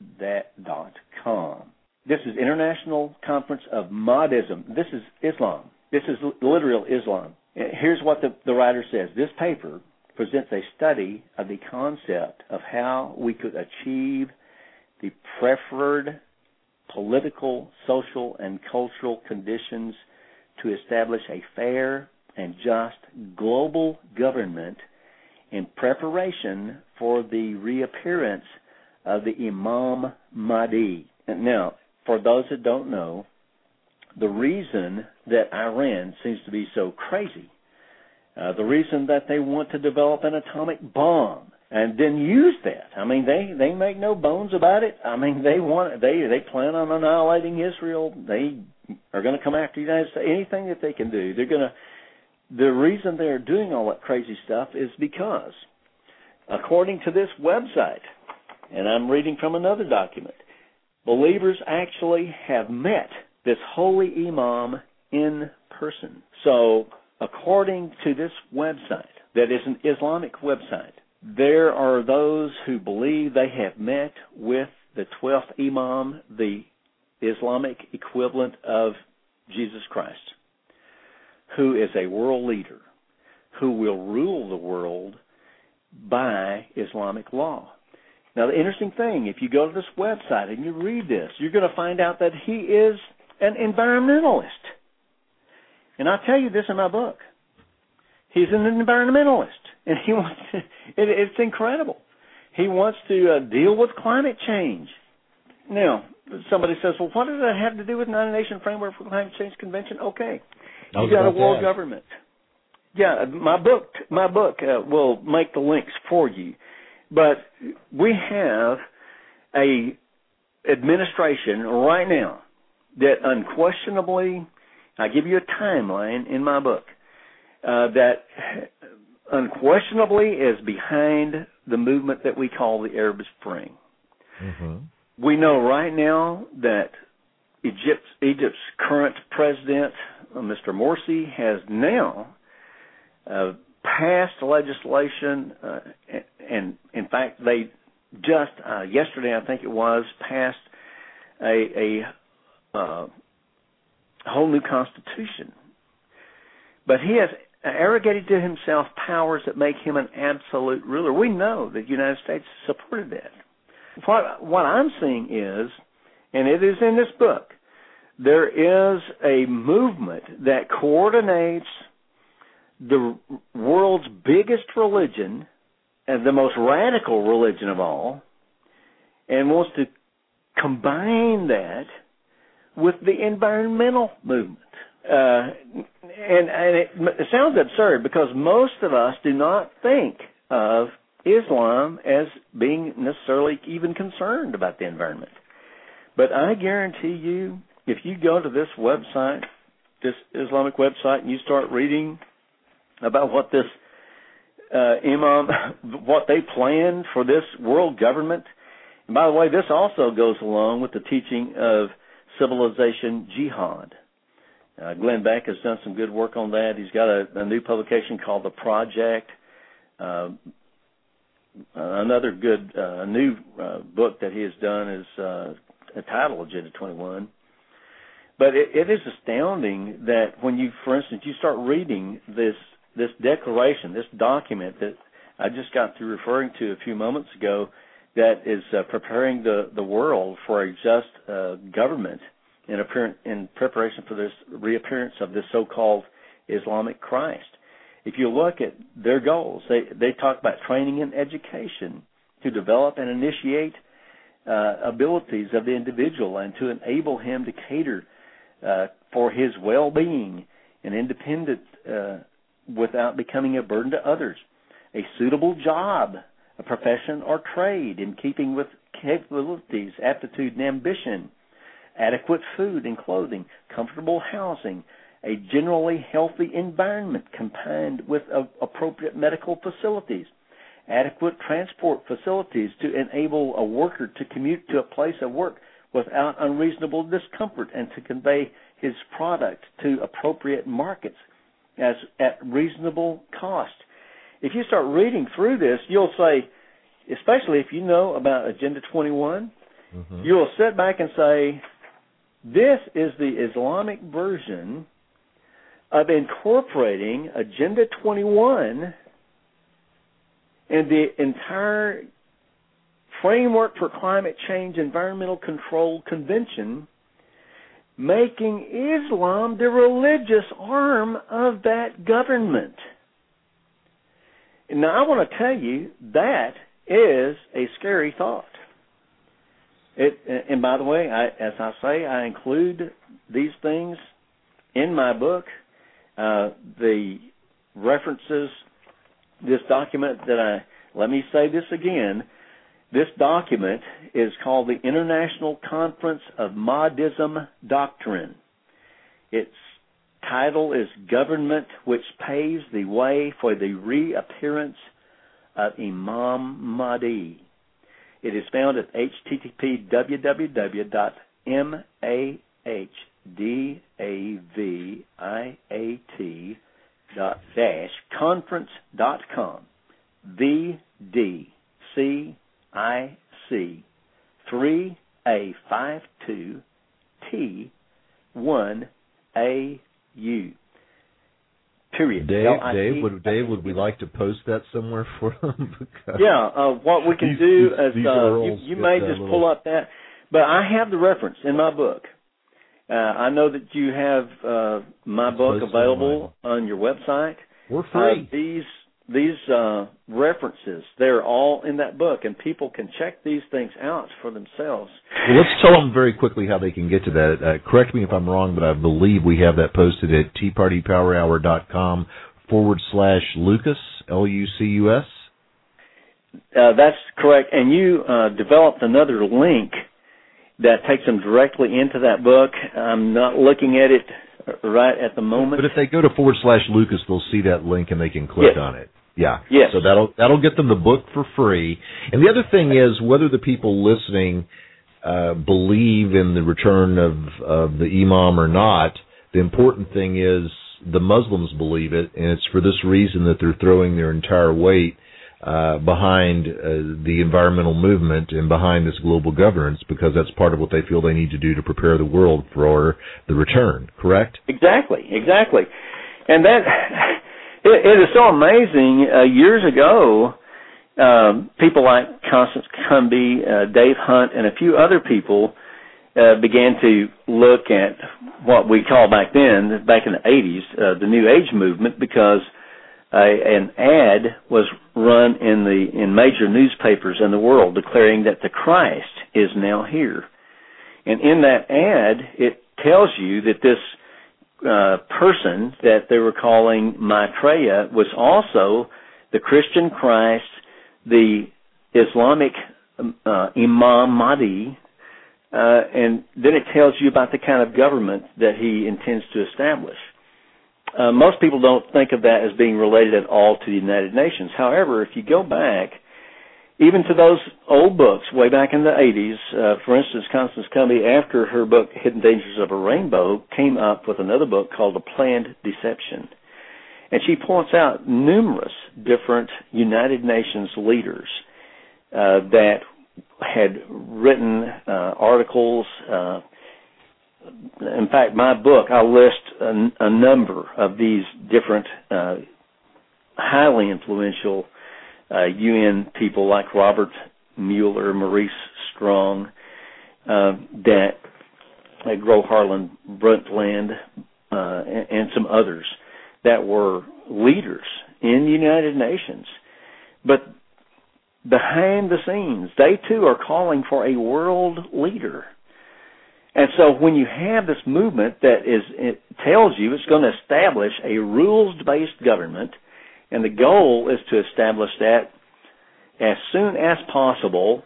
dot com. This is International Conference of Mahdism. This is Islam. This is literal Islam. Here's what the, the writer says. This paper presents a study of the concept of how we could achieve the preferred political, social, and cultural conditions to establish a fair and just global government in preparation for the reappearance of the Imam Mahdi. And now, for those that don't know, the reason that Iran seems to be so crazy, uh, the reason that they want to develop an atomic bomb and then use that, I mean, they, they make no bones about it. I mean, they want they they plan on annihilating Israel. They are going to come after the United States. Anything that they can do, they're going to. The reason they're doing all that crazy stuff is because, according to this website, and I'm reading from another document, believers actually have met this holy imam in person. So according to this website, that is an Islamic website, there are those who believe they have met with the twelfth Imam, the Islamic equivalent of Jesus Christ, who is a world leader, who will rule the world by Islamic law. Now, the interesting thing, if you go to this website and you read this, you're going to find out that he is an environmentalist. And I tell you this in my book. He's an environmentalist, and he wants to, it, it's incredible. He wants to uh, deal with climate change. Now, somebody says, well, what does that have to do with United Nations Framework for Climate Change Convention? Okay, you got a world that. government. Yeah, my book, my book uh, will make the links for you. But we have a administration right now that unquestionably, I give you a timeline in my book, uh, that unquestionably is behind the movement that we call the Arab Spring. Mm-hmm. We know right now that Egypt's, Egypt's current president, uh, Mister Morsi, has now uh, passed legislation, uh, and in fact, they just uh, yesterday, I think it was, passed a, a uh, whole new constitution. But he has arrogated to himself powers that make him an absolute ruler. We know that the United States supported that. What, what I'm seeing is, and it is in this book, there is a movement that coordinates the world's biggest religion and the most radical religion of all, and wants to combine that with the environmental movement. Uh, and and it, it sounds absurd because most of us do not think of Islam as being necessarily even concerned about the environment. But I guarantee you, if you go to this website, this Islamic website, and you start reading about what this uh, imam, what they planned for this world government. And by the way, this also goes along with the teaching of civilization jihad. Uh, Glenn Beck has done some good work on that. He's got a, a new publication called The Project. Uh, another good uh, new uh, book that he has done is uh, entitled Agenda twenty-one. But it, it is astounding that when you, for instance, you start reading this this declaration, this document that I just got through referring to a few moments ago, that is uh, preparing the, the world for a just uh, government in, appearance, in preparation for this reappearance of this so-called Islamic Christ. If you look at their goals, they, they talk about training and education to develop and initiate uh, abilities of the individual and to enable him to cater uh, for his well-being and independent uh, without becoming a burden to others. A suitable job, a profession or trade in keeping with capabilities, aptitude, and ambition, adequate food and clothing, comfortable housing, a generally healthy environment combined with uh, appropriate medical facilities, adequate transport facilities to enable a worker to commute to a place of work without unreasonable discomfort and to convey his product to appropriate markets as at reasonable cost. If you start reading through this, you'll say, especially if you know about Agenda twenty-one, mm-hmm. you'll sit back and say, this is the Islamic version of incorporating Agenda twenty-one and the entire Framework for Climate Change Environmental Control Convention, making Islam the religious arm of that government. Now, I want to tell you, that is a scary thought. It, and by the way, I, as I say, I include these things in my book. Uh, the references, this document that I, let me say this again, this document is called the International Conference of Mahdism Doctrine. Its title is Government Which Paves the Way for the Reappearance of Imam Mahdi. It is found at h t t p w w w dot mahdavit dash conference dot com. V D C I C three A five two T one A U. Period. Dave, Dave, would Dave, would we like to post that somewhere for them? Because yeah, uh, what we can these, do these, is these uh, you, you may just little... pull up that, but I have the reference in my book. Uh, I know that you have uh, my it's book available on your website. We're free. Uh, these these uh, references, they're all in that book, and people can check these things out for themselves. Well, let's tell them very quickly how they can get to that. Uh, correct me if I'm wrong, but I believe we have that posted at tea party power hour dot com forward slash Lucas, L U C U S. Uh, that's correct. And you uh, developed another link that takes them directly into that book. I'm not looking at it right at the moment. But if they go to forward slash Lucas, they'll see that link and they can click yes. on it. Yeah. Yes. So that'll that'll get them the book for free. And the other thing is whether the people listening uh, believe in the return of, of the imam or not, the important thing is the Muslims believe it, and it's for this reason that they're throwing their entire weight uh, behind uh, the environmental movement and behind this global governance, because that's part of what they feel they need to do to prepare the world for the return, correct? Exactly, exactly. And that... It, it is so amazing. Uh, years ago, um, people like Constance Cumby, uh, Dave Hunt, and a few other people uh, began to look at what we call back then, back in the eighties, uh, the New Age movement, because uh, an ad was run in the in major newspapers in the world declaring that the Christ is now here. And in that ad, it tells you that this Uh, person that they were calling Maitreya was also the Christian Christ, the Islamic uh, Imam Mahdi, uh, and then it tells you about the kind of government that he intends to establish. Uh, most people don't think of that as being related at all to the United Nations. However, if you go back, even to those old books way back in the eighties, uh, for instance, Constance Cumby, after her book Hidden Dangers of a Rainbow, came up with another book called The Planned Deception. And she points out numerous different United Nations leaders uh, that had written uh, articles. Uh, in fact, my book, I list a, a number of these different uh, highly influential Uh, U N people like Robert Mueller, Maurice Strong, uh, that uh, Gro Harlem Brundtland, uh, and, and some others that were leaders in the United Nations. But behind the scenes, they too are calling for a world leader. And so when you have this movement that is, it tells you it's going to establish a rules-based government, and the goal is to establish that as soon as possible,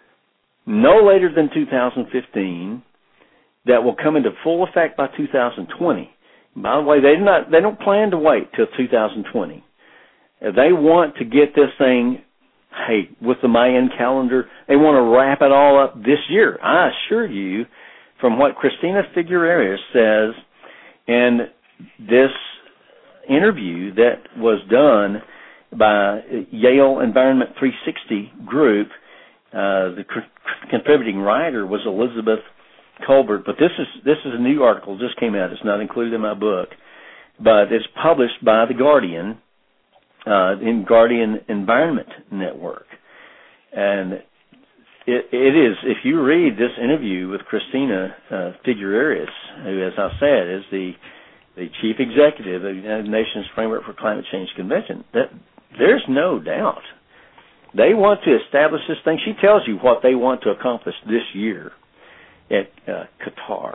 no later than two thousand fifteen, that will come into full effect by two thousand twenty. By the way, they do not, they don't plan to wait till two thousand twenty. They want to get this thing, hey, with the Mayan calendar, they want to wrap it all up this year. I assure you, from what Christina Figueres says in this interview that was done by Yale Environment three sixty group, uh, the contributing writer was Elizabeth Colbert, but this is this is a new article, just came out. It's not included in my book, but it's published by The Guardian, uh, in Guardian Environment Network. And it, it is, if you read this interview with Christina uh, Figueres, who, as I said, is the the chief executive of the United Nations Framework for Climate Change Convention, that there's no doubt they want to establish this thing. She tells you what they want to accomplish this year at uh, Qatar.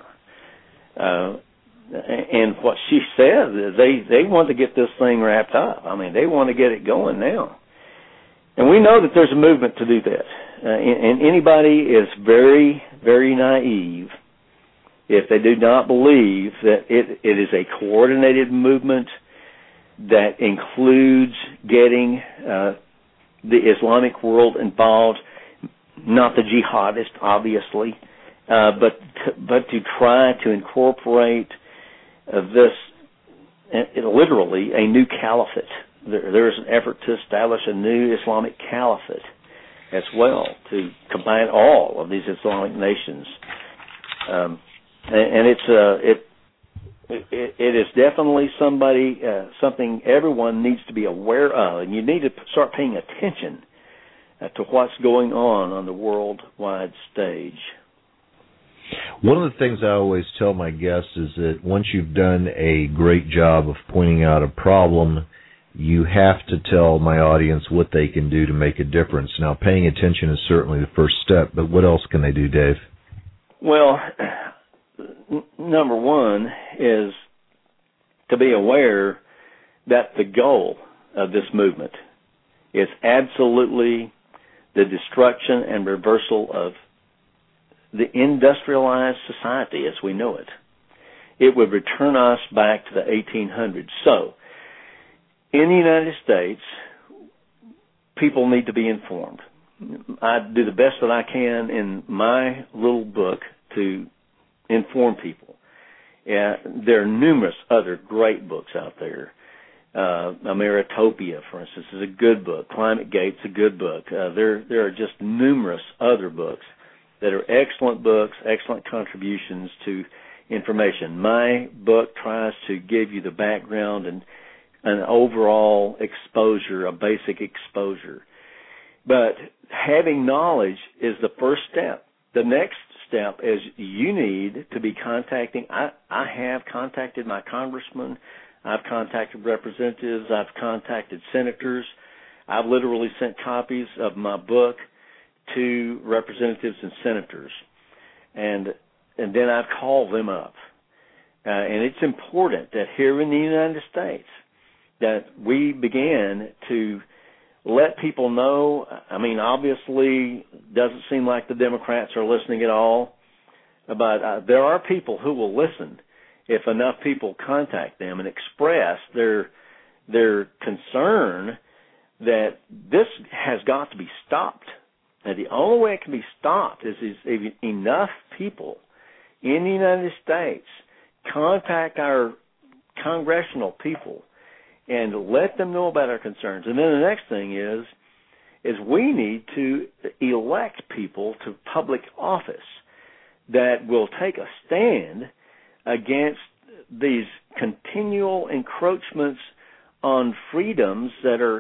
Uh, and what she says is they, they want to get this thing wrapped up. I mean, they want to get it going now. And we know that there's a movement to do that. Uh, and, and anybody is very, very naive if they do not believe that it, it is a coordinated movement that includes getting uh, the Islamic world involved, not the jihadists, obviously, uh, but to, but to try to incorporate uh, this it, literally a new caliphate. There, there is an effort to establish a new Islamic caliphate as well, to combine all of these Islamic nations. Um, and, and it's uh, it, it it is definitely somebody uh, something everyone needs to be aware of, and you need to start paying attention uh, to what's going on on the worldwide stage. One of the things I always tell my guests is that once you've done a great job of pointing out a problem, you have to tell my audience what they can do to make a difference. Now, paying attention is certainly the first step, but what else can they do, Dave? Well, n- number one is to be aware that the goal of this movement is absolutely the destruction and reversal of the industrialized society as we know it. It would return us back to the eighteen hundreds. So, in the United States, people need to be informed. I do the best that I can in my little book to inform people. Uh, there are numerous other great books out there. Uh, Ameritopia, for instance, is a good book. Climate Gate's a good book. Uh, there, there are just numerous other books that are excellent books, excellent contributions to information. My book tries to give you the background and an overall exposure, a basic exposure. But having knowledge is the first step. The next step is you need to be contacting. I, I have contacted my congressman. I've contacted representatives. I've contacted senators. I've literally sent copies of my book to representatives and senators. And and then I've called them up. Uh, and it's important that here in the United States that we begin to let people know. I mean, obviously, doesn't seem like the Democrats are listening at all, but uh, there are people who will listen if enough people contact them and express their their concern that this has got to be stopped. And the only way it can be stopped is, is if enough people in the United States contact our congressional people and let them know about our concerns. And then the next thing is, is we need to elect people to public office that will take a stand against these continual encroachments on freedoms that are,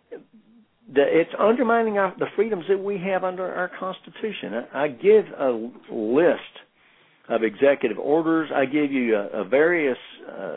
that it's undermining our, the freedoms that we have under our Constitution. I, I give a list of executive orders. I give you a, a various uh,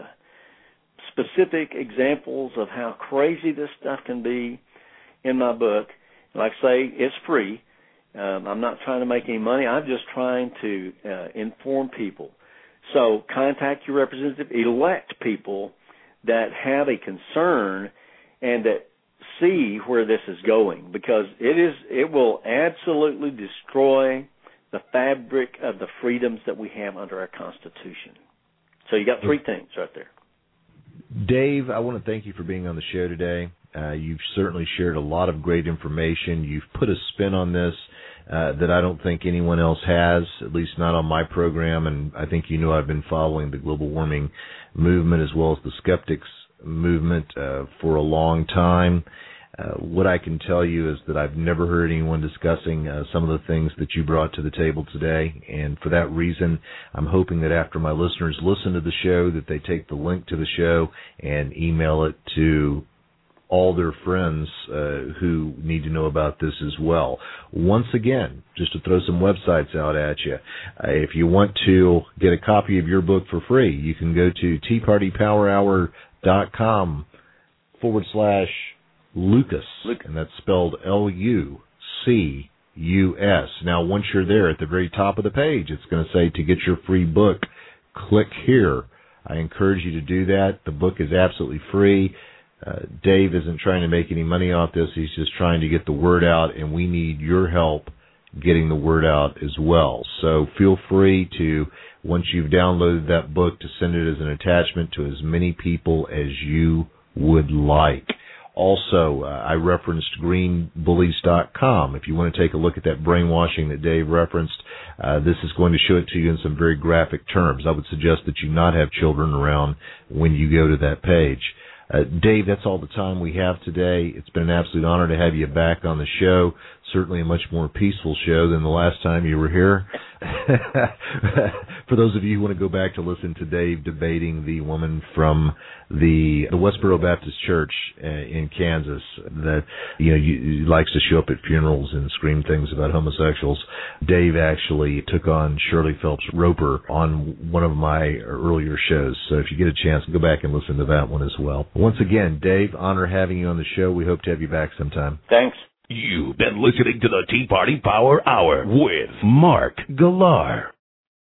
specific examples of how crazy this stuff can be in my book. Like I say, it's free. Um, I'm not trying to make any money. I'm just trying to uh, inform people. So contact your representative, elect people that have a concern and that see where this is going, because it is it will absolutely destroy the fabric of the freedoms that we have under our Constitution. So you got three things right there. Dave, I want to thank you for being on the show today. Uh, you've certainly shared a lot of great information. You've put a spin on this uh, that I don't think anyone else has, at least not on my program. And I think you know I've been following the global warming movement as well as the skeptics movement uh, for a long time. Uh, what I can tell you is that I've never heard anyone discussing uh, some of the things that you brought to the table today, and for that reason, I'm hoping that after my listeners listen to the show, that they take the link to the show and email it to all their friends uh, who need to know about this as well. Once again, just to throw some websites out at you, uh, if you want to get a copy of your book for free, you can go to tea party power hour dot com forward slash Lucas, and that's spelled L U C U S. Now, once you're there at the very top of the page, it's going to say to get your free book, click here. I encourage you to do that. The book is absolutely free. Uh, Dave isn't trying to make any money off this. He's just trying to get the word out, and we need your help getting the word out as well. So feel free to, once you've downloaded that book, to send it as an attachment to as many people as you would like. Also, uh, I referenced green bullies dot com. If you want to take a look at that brainwashing that Dave referenced, uh, this is going to show it to you in some very graphic terms. I would suggest that you not have children around when you go to that page. Uh, Dave, that's all the time we have today. It's been an absolute honor to have you back on the show. Certainly a much more peaceful show than the last time you were here. For those of you who want to go back to listen to Dave debating the woman from the, the Westboro Baptist Church uh, in Kansas that you know you, likes to show up at funerals and scream things about homosexuals, Dave actually took on Shirley Phelps Roper on one of my earlier shows. So if you get a chance, go back and listen to that one as well. Once again, Dave, honor having you on the show. We hope to have you back sometime. Thanks. You've been listening to the Tea Party Power Hour with Mark Galar.